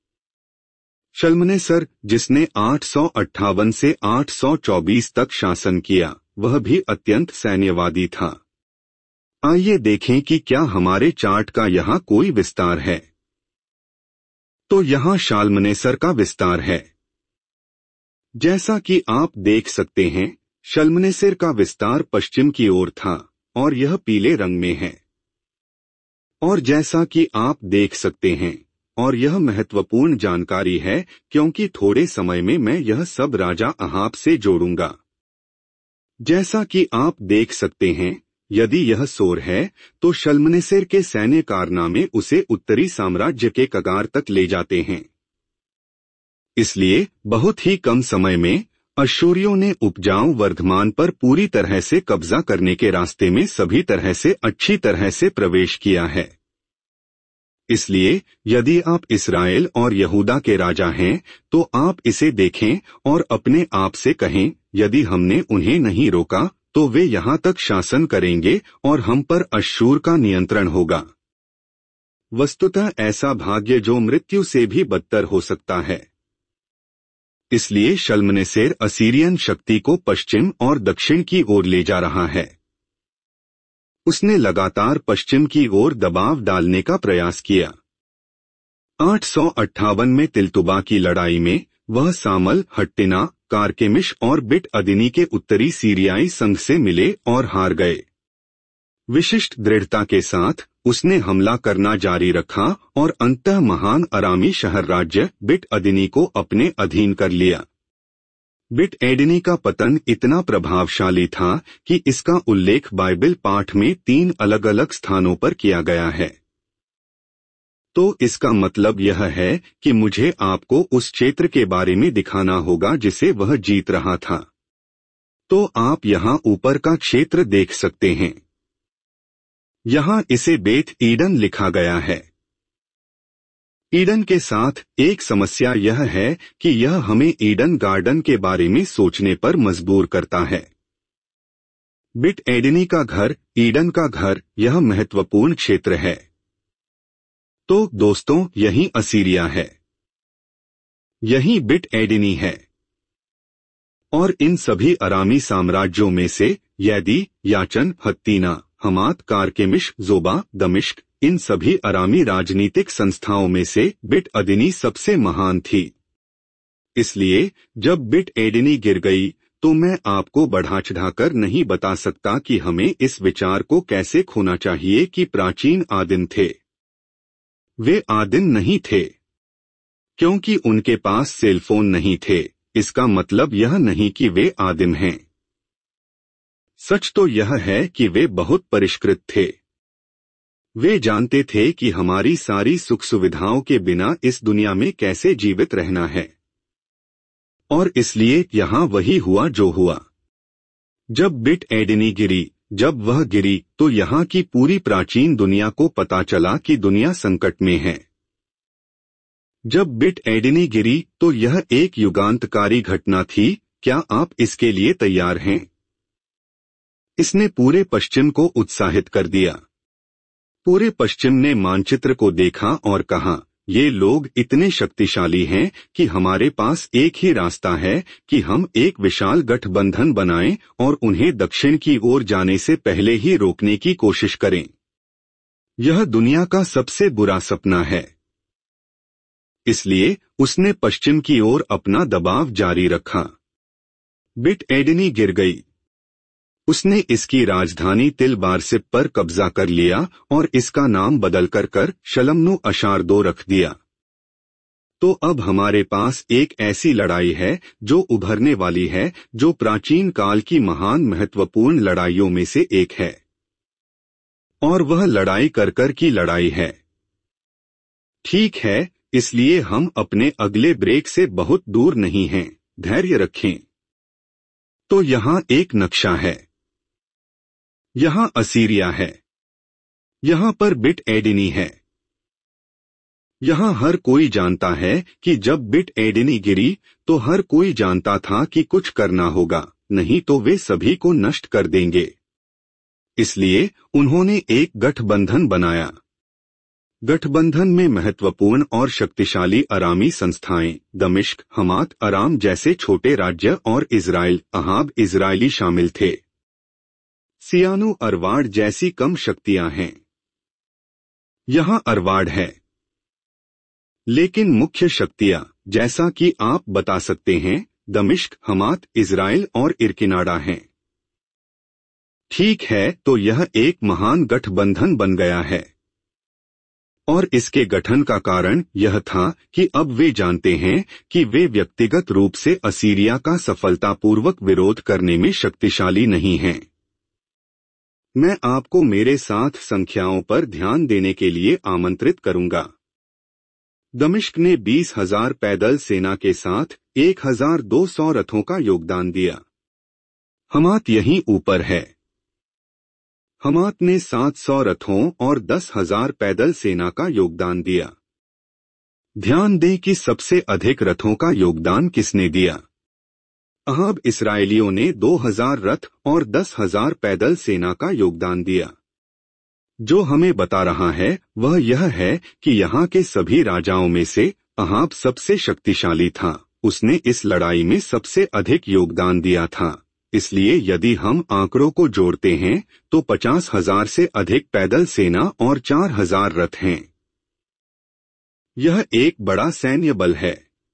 शल्मनेसर, जिसने आठ सौ अट्ठावन से आठ सौ चौबीस तक शासन किया, वह भी अत्यंत सैन्यवादी था। आइए देखें कि क्या हमारे चार्ट का यहाँ कोई विस्तार है। तो यहाँ शाल्मनेसर का विस्तार है। जैसा कि आप देख सकते हैं, शल्मनेसर का विस्तार पश्चिम की ओर था और यह पीले रंग में है। और जैसा कि आप देख सकते हैं, और यह महत्वपूर्ण जानकारी है क्योंकि थोड़े समय में मैं यह सब राजा अहाब से जोड़ूंगा। जैसा कि आप देख सकते हैं, यदि यह सोर है तो शल्मनेसेर के सैन्य कारनामे उसे उत्तरी साम्राज्य के कगार तक ले जाते हैं। इसलिए बहुत ही कम समय में अश्शूरियों ने उपजाऊ वर्धमान पर पूरी तरह से कब्जा करने के रास्ते में सभी तरह से अच्छी तरह से प्रवेश किया है। इसलिए यदि आप इस्राएल और यहूदा के राजा हैं तो आप इसे देखें और अपने आप से कहें, यदि हमने उन्हें नहीं रोका तो वे यहाँ तक शासन करेंगे और हम पर अश्शूर का नियंत्रण होगा। वस्तुतः ऐसा भाग्य जो मृत्यु से भी बदतर हो सकता है। इसलिए शल्मनेसेर असीरियन शक्ति को पश्चिम और दक्षिण की ओर ले जा रहा है। उसने लगातार पश्चिम की ओर दबाव डालने का प्रयास किया। आठ सौ अट्ठावन में तिलतुबा की लड़ाई में वह सामल, हट्टिना, कारकेमिश और बिट अदिनी के उत्तरी सीरियाई संघ से मिले और हार गए। विशिष्ट दृढ़ता के साथ उसने हमला करना जारी रखा और अंततः महान अरामी शहर राज्य बिट अदिनी को अपने अधीन कर लिया। बिट एडिनी का पतन इतना प्रभावशाली था कि इसका उल्लेख बाइबल पाठ में तीन अलग अलग स्थानों पर किया गया है। तो इसका मतलब यह है कि मुझे आपको उस क्षेत्र के बारे में दिखाना होगा जिसे वह जीत रहा था। तो आप यहाँ ऊपर का क्षेत्र देख सकते हैं। यहाँ इसे बेथ ईडन लिखा गया है। ईडन के साथ एक समस्या यह है कि यह हमें ईडन गार्डन के बारे में सोचने पर मजबूर करता है। बिट एडिनी का घर, ईडन का घर, यह महत्वपूर्ण क्षेत्र है। तो दोस्तों, यही असीरिया है, यही बिट एडिनी है। और इन सभी अरामी साम्राज्यों में से यदी, याचन, हत्तीना, हमात, कारकेमिश, जोबा, दमिश्क, इन सभी अरामी राजनीतिक संस्थाओं में से बिट अदिनी सबसे महान थी। इसलिए जब बिट एडिनी गिर गई तो मैं आपको बढ़ा चढ़ाकर नहीं बता सकता कि हमें इस विचार को कैसे खोना चाहिए कि प्राचीन आदिम थे। वे आदिम नहीं थे क्योंकि उनके पास सेलफोन नहीं थे। इसका मतलब यह नहीं कि वे आदिम हैं। सच तो यह है कि वे बहुत परिष्कृत थे। वे जानते थे कि हमारी सारी सुख सुविधाओं के बिना इस दुनिया में कैसे जीवित रहना है। और इसलिए यहाँ वही हुआ जो हुआ। जब बिट एडिनी गिरी, जब वह गिरी तो यहाँ की पूरी प्राचीन दुनिया को पता चला कि दुनिया संकट में है। जब बिट एडिनी गिरी तो यह एक युगांतकारी घटना थी क्या आप इसके लिए तैयार हैं? इसने पूरे पश्चिम को उत्साहित कर दिया। पूरे पश्चिम ने मानचित्र को देखा और कहा, ये लोग इतने शक्तिशाली हैं कि हमारे पास एक ही रास्ता है कि हम एक विशाल गठबंधन बनाएं और उन्हें दक्षिण की ओर जाने से पहले ही रोकने की कोशिश करें। यह दुनिया का सबसे बुरा सपना है। इसलिए उसने पश्चिम की ओर अपना दबाव जारी रखा। बिट एडिनी गिर गई। उसने इसकी राजधानी तिल बारसिप पर कब्जा कर लिया और इसका नाम बदल कर कर शलम्नु अशारदो रख दिया। तो अब हमारे पास एक ऐसी लड़ाई है जो उभरने वाली है, जो प्राचीन काल की महान महत्वपूर्ण लड़ाइयों में से एक है। और वह लड़ाई कर कर की लड़ाई है। ठीक है, इसलिए हम अपने अगले ब्रेक से बहुत दूर नहीं हैं, धैर्य रखें। तो यहाँ एक नक्शा है। यहाँ असीरिया है। यहाँ पर बिट एडिनी है। यहाँ हर कोई जानता है कि जब बिट एडिनी गिरी तो हर कोई जानता था कि कुछ करना होगा, नहीं तो वे सभी को नष्ट कर देंगे। इसलिए उन्होंने एक गठबंधन बनाया। गठबंधन में महत्वपूर्ण और शक्तिशाली अरामी संस्थाएं, दमिश्क, हमात, अराम जैसे छोटे राज्य और इजराइल, अहाब इजरायली शामिल थे। सियानु अरवाड जैसी कम शक्तियां हैं। यहाँ अरवाड है। लेकिन मुख्य शक्तियां, जैसा कि आप बता सकते हैं, दमिश्क, हमात, इजराइल और इरकिनाडा हैं। ठीक है, तो यह एक महान गठबंधन बन गया है। और इसके गठन का कारण यह था कि अब वे जानते हैं कि वे व्यक्तिगत रूप से असीरिया का सफलतापूर्वक विरोध करने में शक्तिशाली नहीं हैं। मैं आपको मेरे साथ संख्याओं पर ध्यान देने के लिए आमंत्रित करूंगा। दमिश्क ने बीस हजार पैदल सेना के साथ एक हजार दो सौ रथों का योगदान दिया। हमात यहीं ऊपर है। हमात ने सात सौ रथों और दस हजार पैदल सेना का योगदान दिया। ध्यान दें कि सबसे अधिक रथों का योगदान किसने दिया। अहाब इसराइलियों ने दो हजार रथ और दस हजार पैदल सेना का योगदान दिया। जो हमें बता रहा है वह यह है कि यहाँ के सभी राजाओं में से अहाब सबसे शक्तिशाली था। उसने इस लड़ाई में सबसे अधिक योगदान दिया था। इसलिए यदि हम आंकड़ों को जोड़ते हैं तो पचास हजार से अधिक पैदल सेना और चार हजार रथ हैं। यह एक बड़ा सैन्य बल है।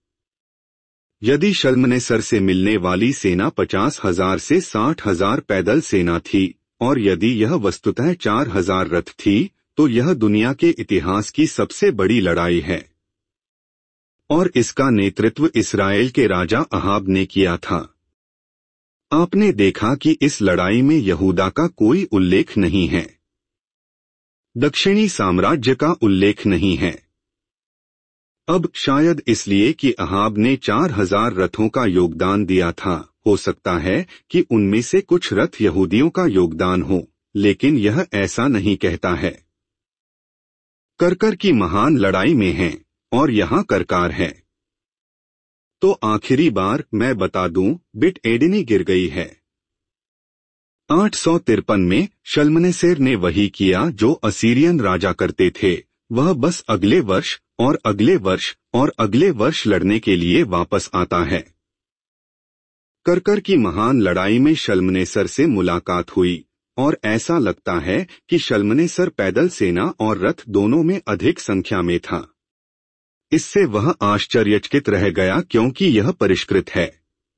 यदि शल्मनेसर से मिलने वाली सेना पचास हजार से साठ हजार पैदल सेना थी और यदि यह वस्तुतः चार हजार रथ थी, तो यह दुनिया के इतिहास की सबसे बड़ी लड़ाई है। और इसका नेतृत्व इस्राएल के राजा अहाब ने किया था। आपने देखा कि इस लड़ाई में यहूदा का कोई उल्लेख नहीं है। दक्षिणी साम्राज्य का उल्लेख नहीं है। अब शायद इसलिए कि अहाब ने चार हजार रथों का योगदान दिया था, हो सकता है कि उनमें से कुछ रथ यहूदियों का योगदान हो, लेकिन यह ऐसा नहीं कहता है। करकर की महान लड़ाई में है और यहाँ करकार है। तो आखिरी बार मैं बता दूं, बिट एडिनी गिर गई है। आठ सौ तिरपन में शल्मनेसेर ने वही किया जो असीरियन राजा करते थे। वह बस अगले वर्ष और अगले वर्ष और अगले वर्ष लड़ने के लिए वापस आता है। करकर की महान लड़ाई में शल्मनेसर से मुलाकात हुई और ऐसा लगता है कि शल्मनेसर पैदल सेना और रथ दोनों में अधिक संख्या में था। इससे वह आश्चर्यचकित रह गया क्योंकि यह परिष्कृत है।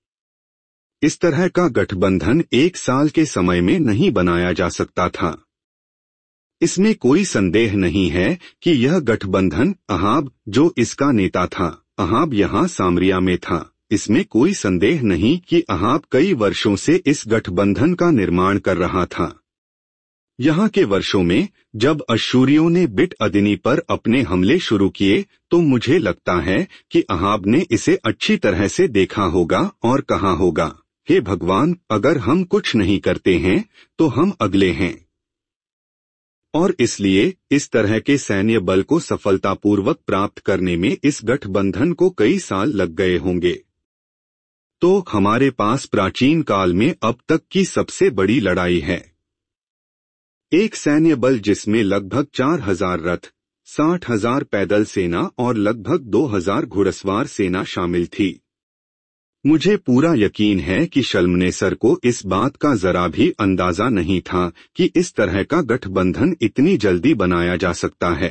इस तरह का गठबंधन एक साल के समय में नहीं बनाया जा सकता था। इसमें कोई संदेह नहीं है कि यह गठबंधन अहाब, जो इसका नेता था, अहाब यहाँ सामरिया में था। इसमें कोई संदेह नहीं कि अहाब कई वर्षों से इस गठबंधन का निर्माण कर रहा था। यहाँ के वर्षों में जब अश्शूरियों ने बिट अदिनी पर अपने हमले शुरू किए तो मुझे लगता है कि अहाब ने इसे अच्छी तरह से देखा होगा और कहा होगा, हे भगवान, अगर हम कुछ नहीं करते हैं तो हम अगले हैं। और इसलिए इस तरह के सैन्य बल को सफलतापूर्वक प्राप्त करने में इस गठबंधन को कई साल लग गए होंगे। तो हमारे पास प्राचीन काल में अब तक की सबसे बड़ी लड़ाई है। एक सैन्य बल जिसमें लगभग चार हजार रथ, साठ हजार पैदल सेना और लगभग दो हजार घुड़सवार सेना शामिल थी। मुझे पूरा यकीन है कि शल्मनेसर को इस बात का जरा भी अंदाजा नहीं था कि इस तरह का गठबंधन इतनी जल्दी बनाया जा सकता है,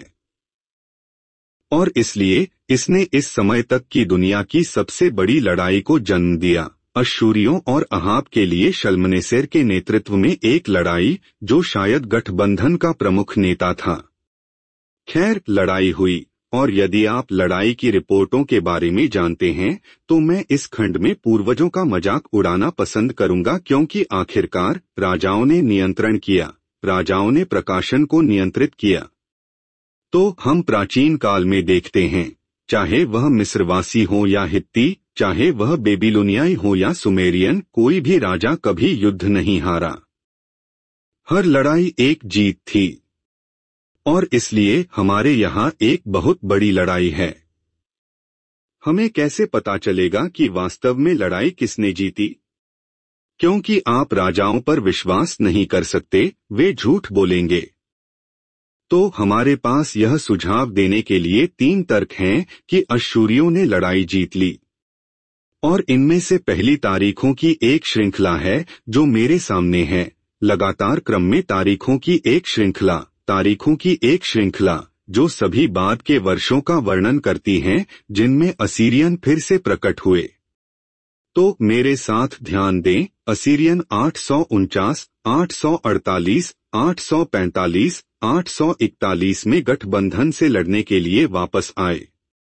और इसलिए इसने इस समय तक की दुनिया की सबसे बड़ी लड़ाई को जन्म दिया। अश्शूरियों और अहाब के लिए शल्मनेसेर के नेतृत्व में एक लड़ाई, जो शायद गठबंधन का प्रमुख नेता था। खैर, लड़ाई हुई, और यदि आप लड़ाई की रिपोर्टों के बारे में जानते हैं तो मैं इस खंड में पूर्वजों का मजाक उड़ाना पसंद करूंगा, क्योंकि आखिरकार राजाओं ने नियंत्रण किया, राजाओं ने प्रकाशन को नियंत्रित किया। तो हम प्राचीन काल में देखते हैं, चाहे वह मिस्रवासी हो या हित्ती, चाहे वह बेबीलोनियाई हो या सुमेरियन, कोई भी राजा कभी युद्ध नहीं हारा। हर लड़ाई एक जीत थी, और इसलिए हमारे यहाँ एक बहुत बड़ी लड़ाई है। हमें कैसे पता चलेगा कि वास्तव में लड़ाई किसने जीती? क्योंकि आप राजाओं पर विश्वास नहीं कर सकते, वे झूठ बोलेंगे। तो हमारे पास यह सुझाव देने के लिए तीन तर्क हैं कि अश्शूरियों ने लड़ाई जीत ली, और इनमें से पहली तारीखों की एक श्रृंखला है जो मेरे सामने है। लगातार क्रम में तारीखों की एक श्रृंखला, तारीखों की एक श्रृंखला जो सभी बाद के वर्षों का वर्णन करती हैं जिनमें असीरियन फिर से प्रकट हुए। तो मेरे साथ ध्यान दें, असीरियन आठ सौ उनचास, आठ सौ अड़तालीस, आठ सौ पैंतालीस, आठ सौ इकतालीस में गठबंधन से लड़ने के लिए वापस आए।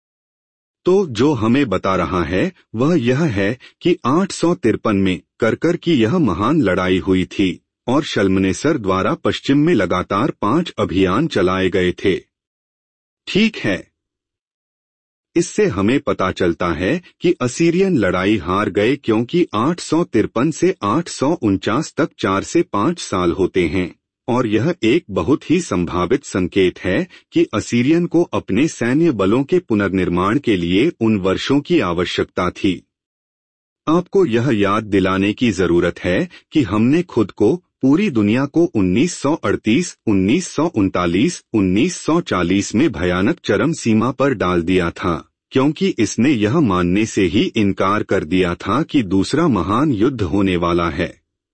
तो जो हमें बता रहा है वह यह है कि आठ सौ तिरपन में करकर की यह महान लड़ाई हुई थी, और शल्मनेसर द्वारा पश्चिम में लगातार पांच अभियान चलाए गए थे। ठीक है, इससे हमें पता चलता है कि असीरियन लड़ाई हार गए, क्योंकि आठ सौ तिरपन से आठ सौ उनचास तक चार से पांच साल होते हैं, और यह एक बहुत ही संभावित संकेत है कि असीरियन को अपने सैन्य बलों के पुनर्निर्माण के लिए उन वर्षों की आवश्यकता थी। आपको यह याद दिलाने की जरूरत है कि हमने खुद को, पूरी दुनिया को उन्नीस सौ अड़तीस, उन्नीस सौ उनतालीस, उन्नीस सौ चालीस में भयानक चरम सीमा पर डाल दिया था, क्योंकि इसने यह मानने से ही इनकार कर दिया था कि दूसरा महान युद्ध होने वाला है।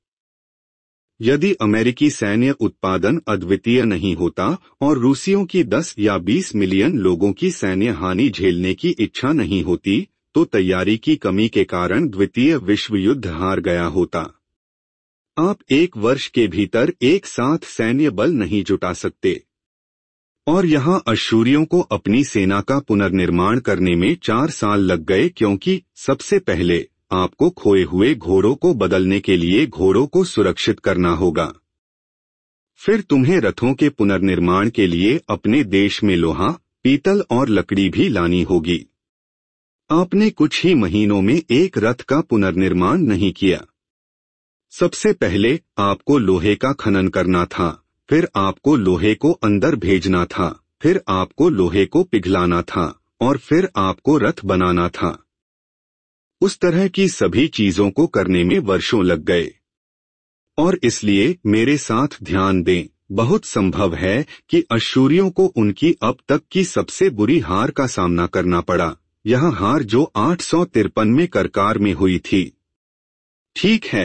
यदि अमेरिकी सैन्य उत्पादन अद्वितीय नहीं होता और रूसियों की दस या बीस मिलियन लोगों की सैन्य हानि झेलने की इच्छा नहीं होती, तो तैयारी की कमी के कारण द्वितीय विश्व युद्ध हार गया होता। आप एक वर्ष के भीतर एक साथ सैन्य बल नहीं जुटा सकते, और यहाँ अश्शूरियों को अपनी सेना का पुनर्निर्माण करने में चार साल लग गए, क्योंकि सबसे पहले आपको खोए हुए घोड़ों को बदलने के लिए घोड़ों को सुरक्षित करना होगा। फिर तुम्हें रथों के पुनर्निर्माण के लिए अपने देश में लोहा, पीतल और लकड़ी भी लानी होगी। आपने कुछ ही महीनों में एक रथ का पुनर्निर्माण नहीं किया। सबसे पहले आपको लोहे का खनन करना था, फिर आपको लोहे को अंदर भेजना था, फिर आपको लोहे को पिघलाना था, और फिर आपको रथ बनाना था। उस तरह की सभी चीजों को करने में वर्षों लग गए, और इसलिए मेरे साथ ध्यान दें, बहुत संभव है कि अश्शूरियों को उनकी अब तक की सबसे बुरी हार का सामना करना पड़ा, यह हार जो आठ सौ तिरपन में करकार में हुई थी। ठीक है,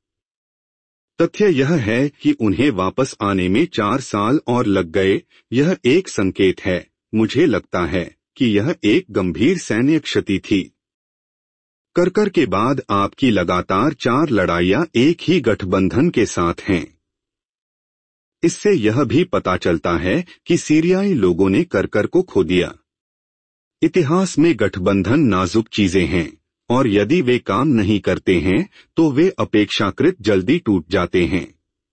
तथ्य यह है कि उन्हें वापस आने में चार साल और लग गए। यह एक संकेत है, मुझे लगता है कि यह एक गंभीर सैन्य क्षति थी। करकर के बाद आपकी लगातार चार लड़ाइयां एक ही गठबंधन के साथ हैं। इससे यह भी पता चलता है कि सीरियाई लोगों ने करकर को खो दिया। इतिहास में गठबंधन नाजुक चीजें हैं, और यदि वे काम नहीं करते हैं तो वे अपेक्षाकृत जल्दी टूट जाते हैं।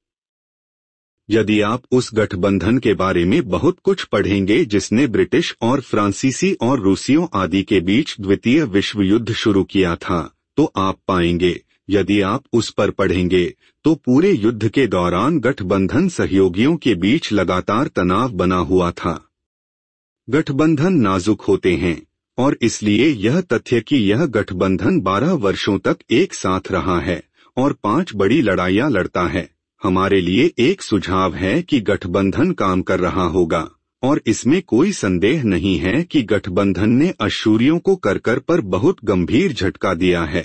यदि आप उस गठबंधन के बारे में बहुत कुछ पढ़ेंगे जिसने ब्रिटिश और फ्रांसीसी और रूसियों आदि के बीच द्वितीय विश्व युद्ध शुरू किया था, तो आप पाएंगे, यदि आप उस पर पढ़ेंगे, तो पूरे युद्ध के दौरान गठबंधन सहयोगियों के बीच लगातार तनाव बना हुआ था। गठबंधन नाजुक होते हैं, और इसलिए यह तथ्य कि यह गठबंधन बारह वर्षों तक एक साथ रहा है और पांच बड़ी लड़ाइयां लड़ता है, हमारे लिए एक सुझाव है कि गठबंधन काम कर रहा होगा, और इसमें कोई संदेह नहीं है कि गठबंधन ने अश्शूरियों को करकर पर बहुत गंभीर झटका दिया है।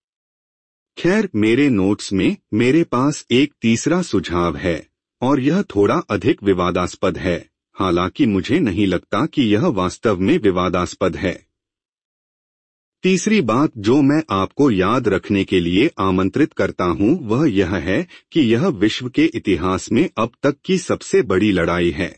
खैर, मेरे नोट्स में मेरे पास एक तीसरा सुझाव है और यह थोड़ा अधिक विवादास्पद है, हालांकि मुझे नहीं लगता कि यह वास्तव में विवादास्पद है। तीसरी बात जो मैं आपको याद रखने के लिए आमंत्रित करता हूं वह यह है कि यह विश्व के इतिहास में अब तक की सबसे बड़ी लड़ाई है।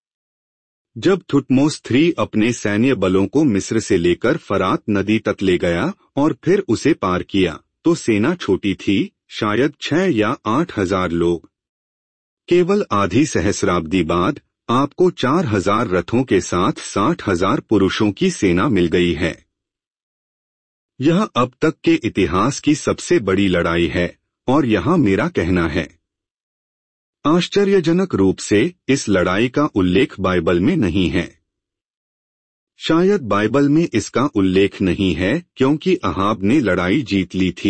जब थुटमोस थ्री अपने सैन्य बलों को मिस्र से लेकर फरात नदी तक ले गया और फिर उसे पार किया, तो सेना छोटी थी, शायद छह या आठ हजार लोग। केवल आधी सहस्राब्दी बाद आपको चार हजार रथों के साथ साठ हजार पुरुषों की सेना मिल गई है। यह अब तक के इतिहास की सबसे बड़ी लड़ाई है, और यहाँ मेरा कहना है, आश्चर्यजनक रूप से इस लड़ाई का उल्लेख बाइबल में नहीं है। शायद बाइबल में इसका उल्लेख नहीं है क्योंकि अहाब ने लड़ाई जीत ली थी।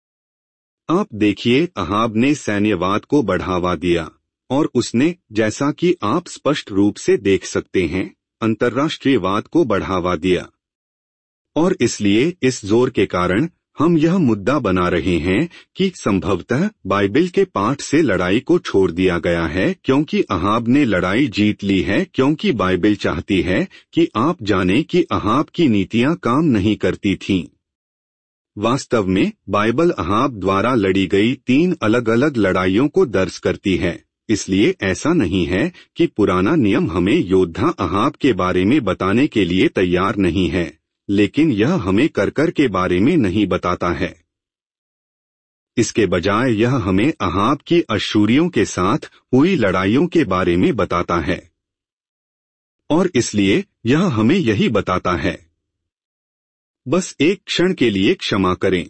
आप देखिए, अहाब ने सैन्यवाद को बढ़ावा दिया और उसने, जैसा कि आप स्पष्ट रूप से देख सकते हैं, अंतर्राष्ट्रीयवाद को बढ़ावा दिया। और इसलिए इस जोर के कारण हम यह मुद्दा बना रहे हैं कि संभवतः बाइबल के पाठ से लड़ाई को छोड़ दिया गया है क्योंकि अहाब ने लड़ाई जीत ली है, क्योंकि बाइबल चाहती है कि आप जानें कि अहाब की नीतियां काम नहीं करती थीं। वास्तव में बाइबल अहाब द्वारा लड़ी गई तीन अलग अलग लड़ाइयों को दर्ज करती है, इसलिए ऐसा नहीं है कि पुराना नियम हमें योद्धा अहाब के बारे में बताने के लिए तैयार नहीं है, लेकिन यह हमें करकर के बारे में नहीं बताता है। इसके बजाय यह हमें अहाब की अश्शूरियों के साथ हुई लड़ाइयों के बारे में बताता है, और इसलिए यह हमें यही बताता है। बस एक क्षण के लिए क्षमा करें।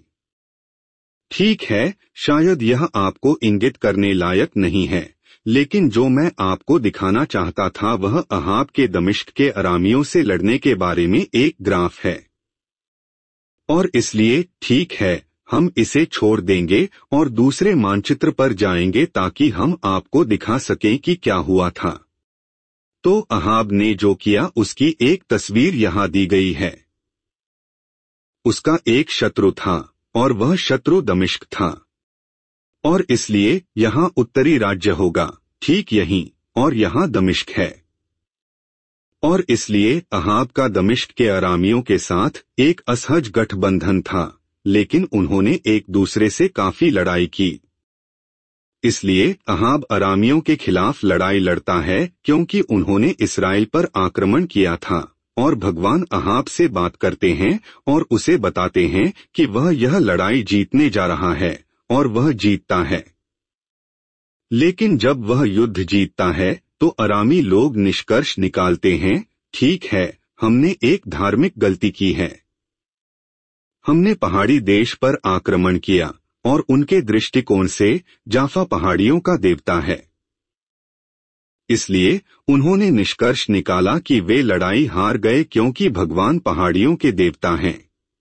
ठीक है, शायद यह आपको इंगित करने लायक नहीं है, लेकिन जो मैं आपको दिखाना चाहता था वह अहाब के दमिश्क के अरामियों से लड़ने के बारे में एक ग्राफ है। और इसलिए ठीक है, हम इसे छोड़ देंगे और दूसरे मानचित्र पर जाएंगे ताकि हम आपको दिखा सकें कि क्या हुआ था। तो अहाब ने जो किया उसकी एक तस्वीर यहाँ दी गई है। उसका एक शत्रु था और वह शत्रु दमिश्क था, और इसलिए यहाँ उत्तरी राज्य होगा, ठीक यहीं, और यहाँ दमिश्क है। और इसलिए अहाब का दमिश्क के अरामियों के साथ एक असहज गठबंधन था, लेकिन उन्होंने एक दूसरे से काफी लड़ाई की। इसलिए अहाब अरामियों के खिलाफ लड़ाई लड़ता है क्योंकि उन्होंने इस्राएल पर आक्रमण किया था, और भगवान अहाब से बात करते हैं और उसे बताते हैं कि वह यह लड़ाई जीतने जा रहा है, और वह जीतता है। लेकिन जब वह युद्ध जीतता है तो अरामी लोग निष्कर्ष निकालते हैं, ठीक है, हमने एक धार्मिक गलती की है। हमने पहाड़ी देश पर आक्रमण किया, और उनके दृष्टिकोण से जाफा पहाड़ियों का देवता है। इसलिए उन्होंने निष्कर्ष निकाला कि वे लड़ाई हार गए क्योंकि भगवान पहाड़ियों के देवता हैं।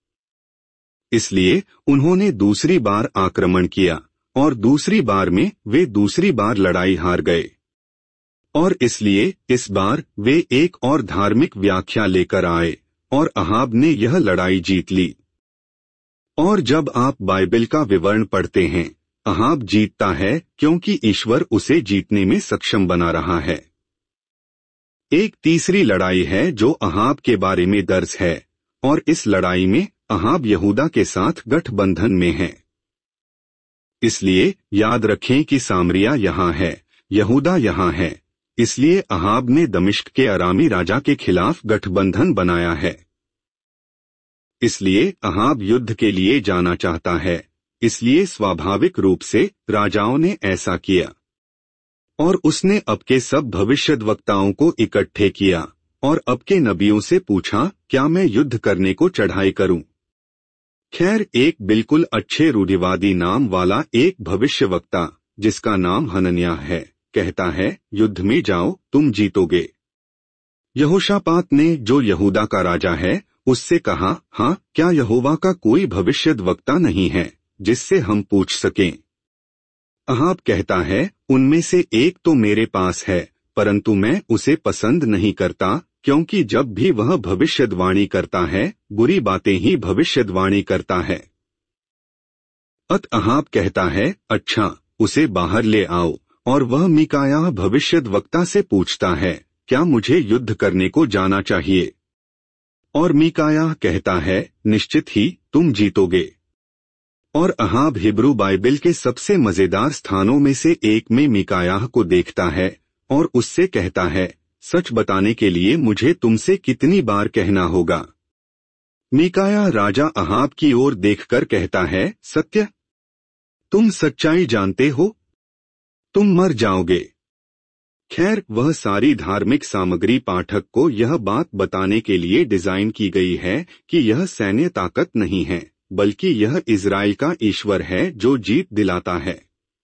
इसलिए उन्होंने दूसरी बार आक्रमण किया, और दूसरी बार में वे दूसरी बार लड़ाई हार गए। और इसलिए इस बार वे एक और धार्मिक व्याख्या लेकर आए, और अहाब ने यह लड़ाई जीत ली। और जब आप बाइबल का विवरण पढ़ते हैं, अहाब जीतता है क्योंकि ईश्वर उसे जीतने में सक्षम बना रहा है। एक तीसरी लड़ाई है जो अहाब के बारे में दर्ज है, और इस लड़ाई में अहाब यहूदा के साथ गठबंधन में है। इसलिए याद रखें कि सामरिया यहाँ है, यहूदा यहाँ है, इसलिए अहाब ने दमिश्क के अरामी राजा के खिलाफ गठबंधन बनाया है। इसलिए अहाब युद्ध के लिए जाना चाहता है, इसलिए स्वाभाविक रूप से राजाओं ने ऐसा किया। और उसने अब के सब भविष्यद्वक्ताओं को इकट्ठे किया और अब के नबियों से पूछा, क्या मैं युद्ध करने को चढ़ाई करूं? खैर, एक बिल्कुल अच्छे रूढ़िवादी नाम वाला एक भविष्यवक्ता जिसका नाम हनन्याह है, कहता है, युद्ध में जाओ, तुम जीतोगे। यहोशापात ने, जो यहूदा का राजा है, उससे कहा, हाँ, क्या यहोवा का कोई भविष्यद्वक्ता नहीं है जिससे हम पूछ सकें? अहाब कहता है, उनमें से एक तो मेरे पास है, परंतु मैं उसे पसंद नहीं करता, क्योंकि जब भी वह भविष्यद्वाणी करता है, बुरी बातें ही भविष्यद्वाणी करता है। अत अहाब कहता है, अच्छा, उसे बाहर ले आओ। और वह मीकायाह भविष्यद्वक्ता से पूछता है, क्या मुझे युद्ध करने को जाना चाहिए? और मीकायाह कहता है, निश्चित ही तुम जीतोगे। और अहाब हिब्रू बाइबल के सबसे मजेदार स्थानों में से एक में मीकायाह को देखता है और उससे कहता है, सच बताने के लिए मुझे तुमसे कितनी बार कहना होगा? मीकायाह राजा अहाब की ओर देखकर कहता है, सत्य? तुम सच्चाई जानते हो? तुम मर जाओगे। खैर, वह सारी धार्मिक सामग्री पाठक को यह बात बताने के लिए डिजाइन की गई है कि यह सैन्य ताकत नहीं है, बल्कि यह इज़राइल का ईश्वर है जो जीत दिलाता है।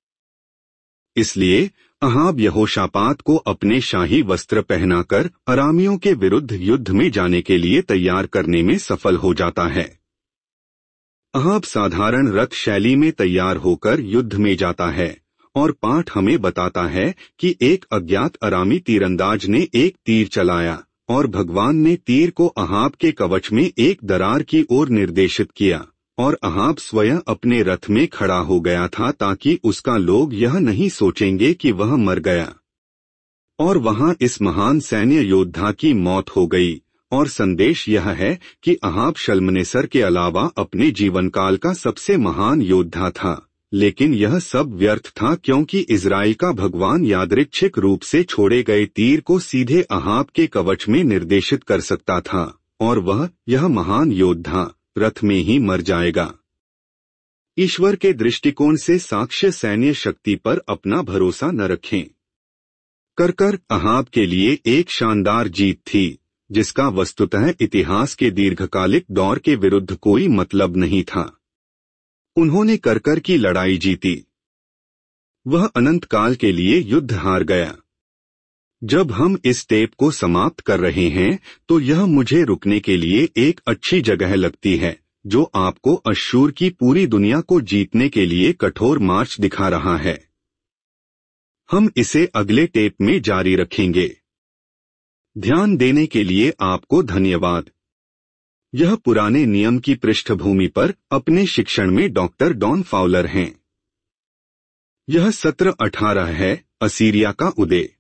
इसलिए अहाब यहोशापात को अपने शाही वस्त्र पहनाकर अरामियों के विरुद्ध युद्ध में जाने के लिए तैयार करने में सफल हो जाता है। अहाब साधारण रथ शैली में तैयार होकर युद्ध में जाता है और पाठ हमें बताता है कि एक अज्ञात अरामी तीरंदाज ने एक तीर चलाया और भगवान ने तीर को अहाब के कवच में एक दरार की ओर निर्देशित किया और अहाब स्वयं अपने रथ में खड़ा हो गया था ताकि उसका लोग यह नहीं सोचेंगे कि वह मर गया। और वहां इस महान सैन्य योद्धा की मौत हो गई। और संदेश यह है कि अहाब शल्मनेसर के अलावा अपने जीवनकाल का सबसे महान योद्धा था, लेकिन यह सब व्यर्थ था क्योंकि इज़राइल का भगवान यादृच्छिक रूप से छोड़े गए तीर को सीधे अहाब के कवच में निर्देशित कर सकता था और वह, यह महान योद्धा, रथ में ही मर जाएगा। ईश्वर के दृष्टिकोण से साक्ष्य सैन्य शक्ति पर अपना भरोसा न रखें। करकर अहाब के लिए एक शानदार जीत थी, जिसका वस्तुतः इतिहास के दीर्घकालिक दौर के विरुद्ध कोई मतलब नहीं था। उन्होंने करकर की लड़ाई जीती। वह अनंत काल के लिए युद्ध हार गया। जब हम इस टेप को समाप्त कर रहे हैं तो यह मुझे रुकने के लिए एक अच्छी जगह लगती है, जो आपको अश्शूर की पूरी दुनिया को जीतने के लिए कठोर मार्च दिखा रहा है। हम इसे अगले टेप में जारी रखेंगे। ध्यान देने के लिए आपको धन्यवाद। यह पुराने नियम की पृष्ठभूमि पर अपने शिक्षण में डॉक्टर डॉन फाउलर हैं। यह सत्र अठारह है, असीरिया का उदय।